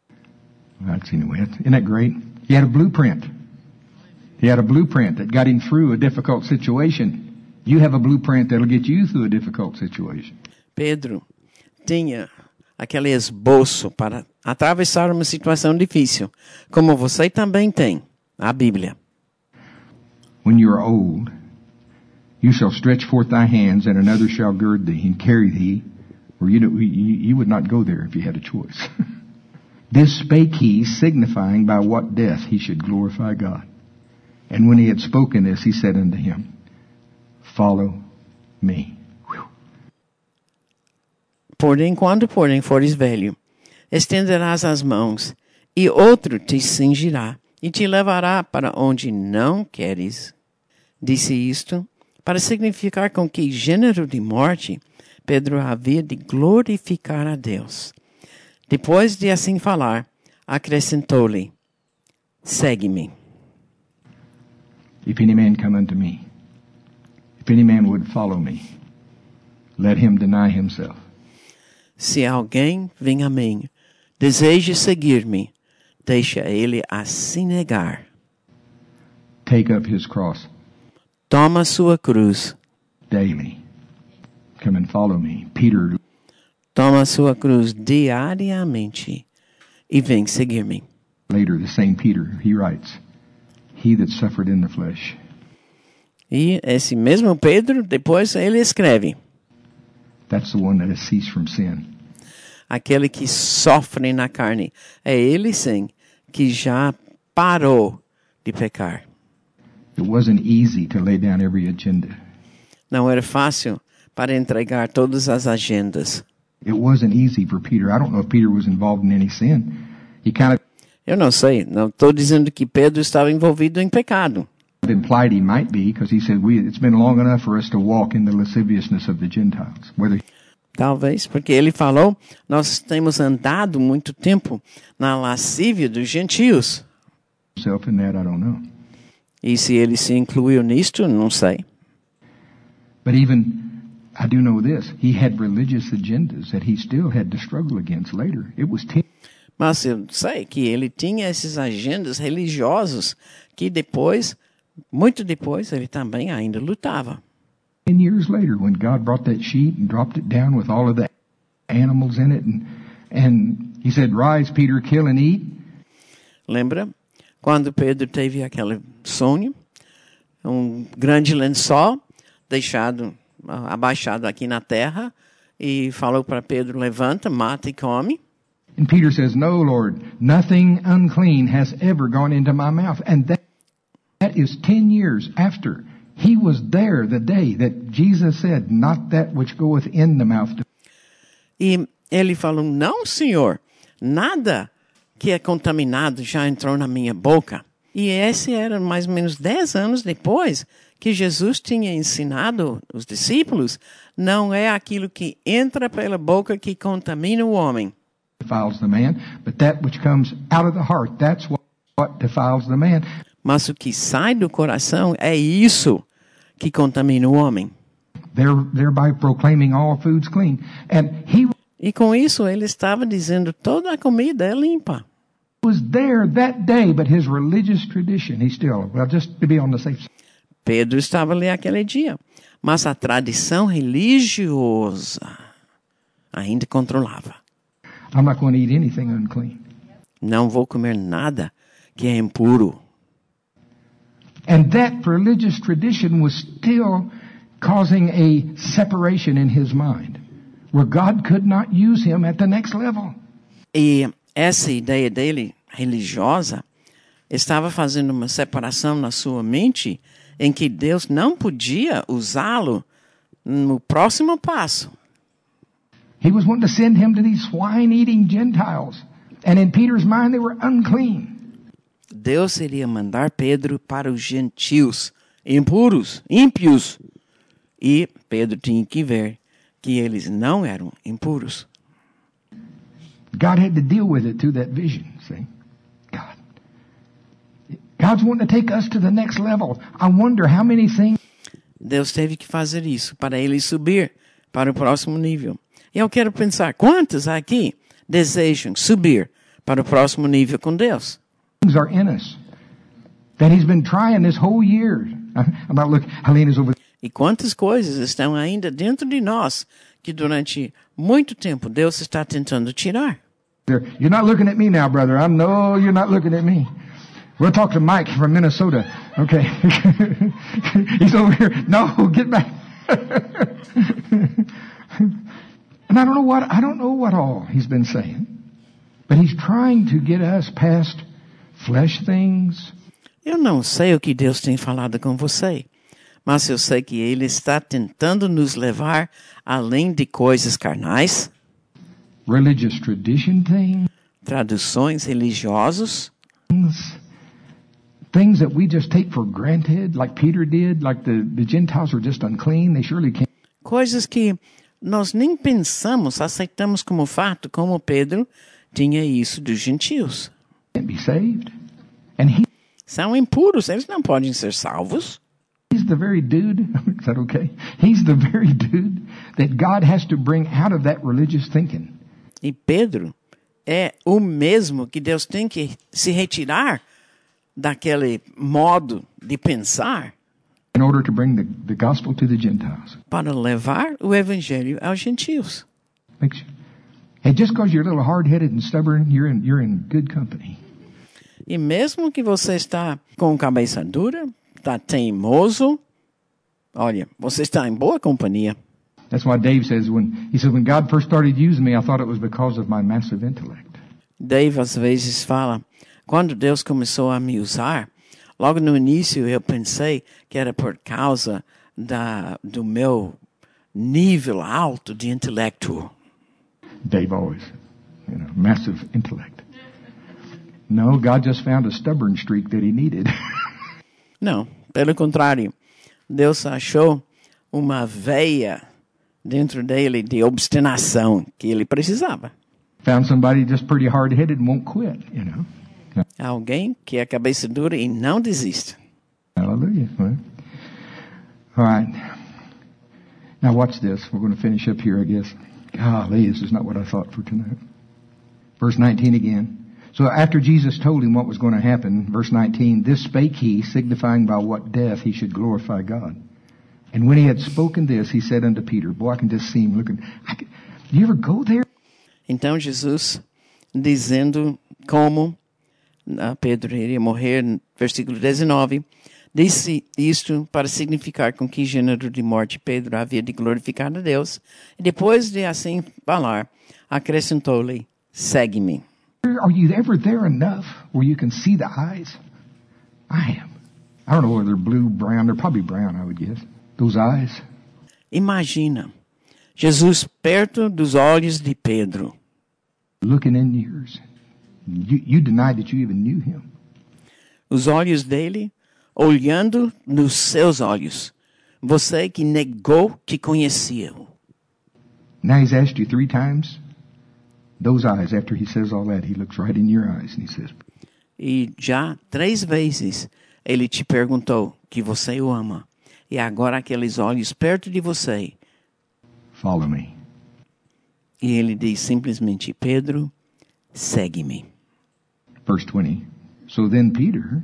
Isn't that great? He had a blueprint. He had a blueprint that got him through a difficult situation. You have a blueprint that'll get you through a difficult situation. Pedro tinha aquele esboço para atravessar uma situação difícil, como você também tem, a Bíblia. When you are old, you shall stretch forth thy hands, and another shall gird thee and carry thee, where you would not go there if you had a choice. This spake he, signifying by what death he should glorify God. And when he had spoken this, he said unto him, Follow me. Porém, quando fores velho, estenderás as mãos, e outro te cingirá, e te levará para onde não queres. Disse isto para significar com que gênero de morte Pedro havia de glorificar a Deus. Depois de assim falar, acrescentou-lhe, segue-me. If any man come unto me, if any man would follow me, let him deny himself. Se alguém vem a mim, deseje seguir-me, deixa ele a se negar. Take up his cross Toma sua cruz. daily. Come and follow me. Peter, Toma sua cruz diariamente e vem seguir-me. later, the same Peter, he writes, he that suffered in the flesh. E esse mesmo Pedro, depois ele escreve, That's the one that has ceased from sin. aquele que sofre na carne, é ele sim, que já parou de pecar. It wasn't easy to lay down every agenda. Não era fácil para entregar todas as agendas. It wasn't easy for Peter. I don't know if Peter was involved in any sin. He kind of Eu não sei, não estou dizendo que Pedro estava envolvido em pecado. implied he might be, because he said, it's been long enough for us to walk in the lasciviousness of the Gentiles. Whether Talvez, porque ele falou, nós temos andado muito tempo na lascívia dos gentios. himself in that, I don't know. E se ele se incluiu nisto, não sei. But even, I do know this, he had religious agendas that he still had to struggle against later. It was 10 Mas eu sei que ele tinha esses agendas religiosos que depois, muito depois, ele também ainda lutava. years later when God brought that sheet and dropped it down with all of the animals in it. And he said, rise, Peter, kill and eat. Lembra? Quando Pedro teve aquele sonho, grande lençol deixado, abaixado aqui na terra, e falou para Pedro, levanta, mata e come. And Peter says, no, Lord, nothing unclean has ever gone into my mouth. And that is 10 years after he was there the day that Jesus said, not that which goeth in the mouth. E ele falou, não, Senhor, nada que é contaminado já entrou na minha boca. E esse era mais ou menos 10 anos depois que Jesus tinha ensinado os discípulos, não é aquilo que entra pela boca que contamina o homem. Defiles the man, but that which comes out of the heart, that's what defiles the man. Mas o que sai do coração é isso que contamina o homem. Thereby proclaiming all foods clean. And he E com isso ele estava dizendo toda a comida é limpa. was there that day, but his religious tradition, he still, well, just to be on the safe side. Pedro estava ali aquele dia, mas a tradição religiosa ainda controlava. I'm not going to eat anything unclean. Não vou comer nada que é impuro. And that religious tradition was still causing a separation in his mind, where God could not use him at the next level. E essa ideia dele, religiosa, estava fazendo uma separação na sua mente em que Deus não podia usá-lo no próximo passo. He was wanting to send him to these swine-eating Gentiles. And in Peter's mind, they were unclean. Deus iria mandar Pedro para os gentios, impuros, ímpios. E Pedro tinha que ver que eles não eram impuros. God had to deal with it through that vision, see? God's wanting to take us to the next level. I wonder how many things Deus teve que fazer isso para ele subir para o próximo nível. E eu quero pensar, quantos aqui desejam subir para o próximo nível com Deus? are in us that he's been trying this whole year. I'm not looking, Helena's over E quantas coisas estão ainda dentro de nós que durante muito tempo Deus está tentando tirar? there. You're not looking at me now, brother. I know you're not looking at me. We'll talk to Mike from Minnesota. Okay. He's over here. No, get back. And I don't know what all he's been saying. But he's trying to get us past flesh things. Eu não sei o que Deus tem falado com você, mas eu sei que Ele está tentando nos levar além de coisas carnais, Religious tradition traduções religiosos, things that we just take for granted, like Peter did, like the Gentiles are just unclean. They surely can't. coisas que nós nem pensamos, aceitamos como fato, como Pedro tinha isso dos gentios. Be saved. And he são impuros, eles não podem ser salvos. He's the very dude, is that okay? He's the very dude that God has to bring out of that religious thinking. E Pedro é o mesmo que Deus tem que se retirar daquele modo de pensar In order to bring the gospel to the Gentiles. para levar o evangelho aos gentios. Makes you, hey, just because you're a little hard-headed and stubborn, you're in good company. E mesmo que você está com cabeça dura, está teimoso, olha, você está em boa companhia. That's why Dave says when God first started using me, I thought it was because of my massive intellect. Dave às vezes fala, quando Deus começou a me usar, logo no início eu pensei que era por causa do meu nível alto de intelecto. Dave always, massive intellect. No, God just found a stubborn streak that he needed. Não, pelo contrário, Deus achou uma veia dentro dele de obstinação que ele precisava. Found somebody just pretty hard-headed and won't quit, Alguém que é cabeça dura e não desiste. Hallelujah. All right. Now watch this. We're going to finish up here, I guess. Golly, this is not what I thought for tonight. Verse 19 again. So after Jesus told him what was going to happen, verse 19, this spake he, signifying by what death he should glorify God. And when he had spoken this, he said unto Peter, boy, I can just see him looking. Do you ever go there? Então Jesus, dizendo como Pedro iria morrer, versículo 19, disse isto para significar com que gênero de morte Pedro havia de glorificar a Deus. E depois de assim falar, acrescentou-lhe, segue-me. Are you ever there enough where you can see the eyes? I am. I don't know whether they're blue, brown. They're probably brown, I would guess. Those eyes. Imagina, Jesus perto dos olhos de Pedro. Looking in yours. You denied that you even knew him. Os olhos dele olhando nos seus olhos. Você que negou que conhecia-o. Now he's asked you 3 times. Those eyes, after he says all that, he looks right in your eyes and he says, E já 3 vezes ele te perguntou que você o ama. E agora aqueles olhos perto de você. follow me. E ele diz simplesmente, Pedro, segue-me. Verse 20. So then Peter,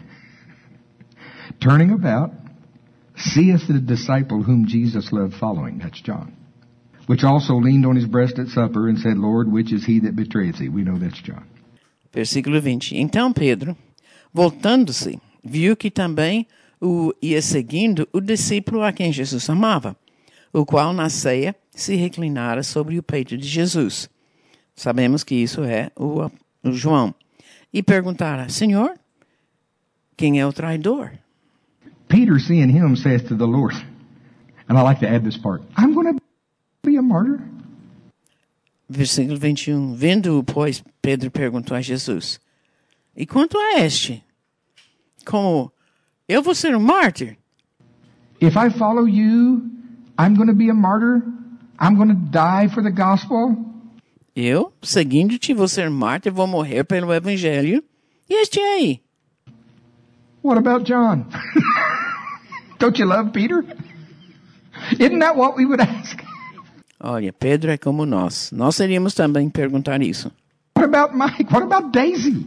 turning about, seeth the disciple whom Jesus loved following. That's John. Which also leaned on his breast at supper and said, Lord, which is he that betrayeth thee? We know that's John. Versículo 20. Então Pedro, voltando-se, viu que também o ia seguindo o discípulo a quem Jesus amava, o qual na ceia se reclinara sobre o peito de Jesus. Sabemos que isso é o João. E perguntara, Senhor, quem é o traidor? Peter, seeing him, saith to the Lord, and I like to add this part, I'm going to be a martyr. Versículo 21. Vendo-o, pois, Pedro perguntou a Jesus, e quanto a este? Como eu vou ser um mártir? If I follow you, I'm going to be a martyr. I'm going to die for the gospel. Eu, seguindo-te, vou ser mártir, vou morrer pelo evangelho. E este aí? What about John? Don't you love Peter? Isn't that what we would ask? Olha, Pedro é como nós. Nós seríamos também perguntar isso. What about Mike? What about Daisy?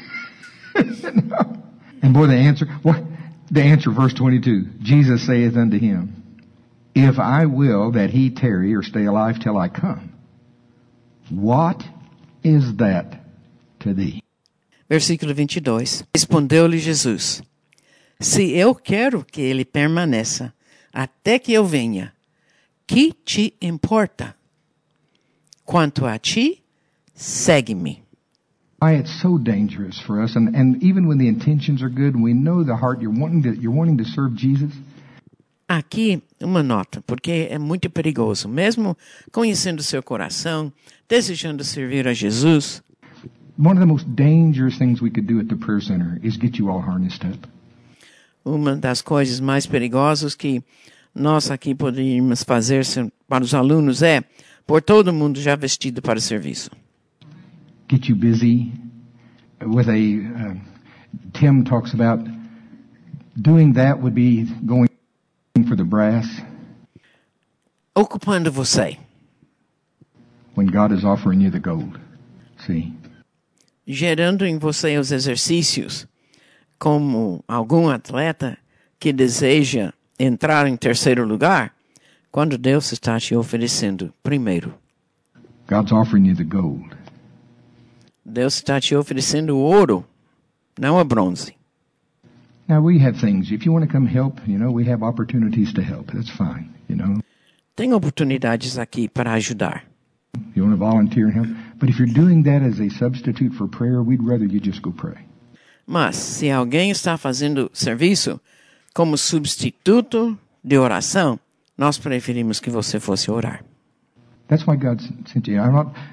No. And boy, the answer, verse 22. Jesus saith unto him, If I will that he tarry or stay alive till I come, what is that to thee? Versículo 22. Respondeu-lhe Jesus, se eu quero que ele permaneça até que eu venha, que te importa? Quanto a ti, segue-me. Why it's so dangerous for us, and even when the intentions are good, and we know the heart you're wanting to serve Jesus. Aqui uma nota, porque é muito perigoso. Mesmo conhecendo seu coração, desejando servir a Jesus. One of the most dangerous things we could do at the prayer center is get you all harnessed up. Uma das coisas mais perigosas que nós aqui poderíamos fazer para os alunos é pôr todo mundo já vestido para o serviço. Get you busy with Tim talks about doing that would be going for the brass Ocupando você, when God is offering you the gold. See? gerando em você os exercícios, como algum atleta que deseja entrar em terceiro lugar, quando Deus está te oferecendo primeiro. God's offering you the gold. Deus está te oferecendo o ouro, não a bronze. Now we have things. If you want to come help, we have opportunities to help. That's fine, Tem oportunidades aqui para ajudar. You want to volunteer and help. But if you're doing that as a substitute for prayer, we'd rather you just go pray. Mas, se alguém está fazendo serviço como substituto de oração, nós preferimos que você fosse orar. That's why God sent you.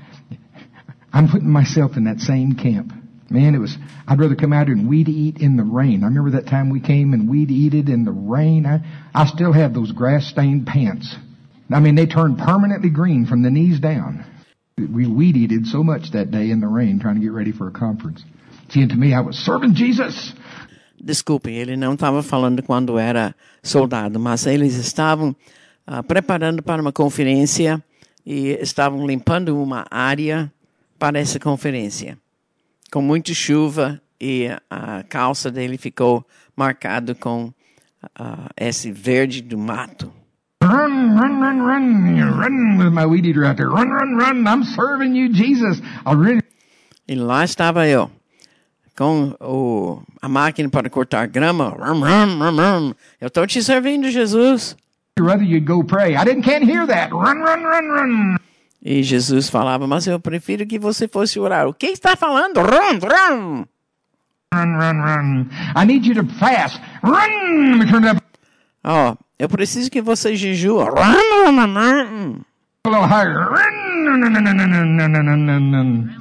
I'm putting myself in that same camp. Man, I'd rather come out here and weed eat in the rain. I remember that time we came and weed eated in the rain. I still have those grass-stained pants. I mean, they turned permanently green from the knees down. We weed eated so much that day in the rain trying to get ready for a conference. See, and to me, I was serving Jesus. Desculpe, ele não estava falando quando era soldado, mas eles estavam preparando para uma conferência e estavam limpando uma área para essa conferência. Com muita chuva e a calça dele ficou marcado com esse verde do mato. Run, run, run, run. You run with my weed eater out there. Run, run, run. I'm serving you, Jesus. E lá estava eu, com a máquina para cortar grama. Rum, rum, rum, rum. Eu estou te servindo, Jesus. Rather you'd go pray. Can't hear that. Run, run, run, run. E Jesus falava, mas eu prefiro que você fosse orar. O que está falando? Run, run. Run, run, run. I need you to fast. Run. Let me turn it up. Eu preciso que você jejua. Run, run, run, run. A little higher. Run, run, run, run, run, run, run, run.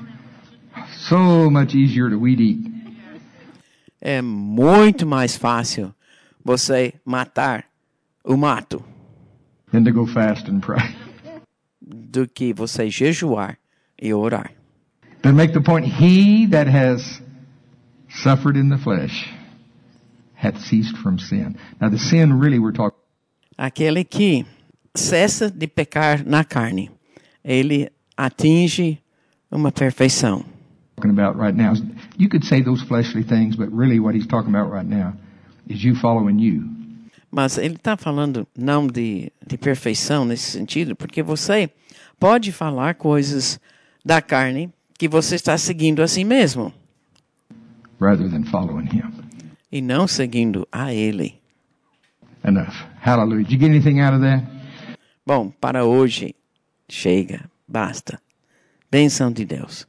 So much easier to weed eat. É muito mais fácil você matar o mato Than to go fast and pray. do que você jejuar e orar. But make the point, he that has suffered in the flesh hath ceased from sin. Now the sin really we're talking. Aquele que cessa de pecar na carne, ele atinge uma perfeição. About right now, you could say those fleshly things, but really what he's talking about right now is you following you. Mas ele está falando não de perfeição nesse sentido, porque você pode falar coisas da carne que você está seguindo a si mesmo. Rather than following him. E não seguindo a ele. Enough. Hallelujah. Did you get anything out of that? Bom, para hoje, chega, basta. Bênção de Deus.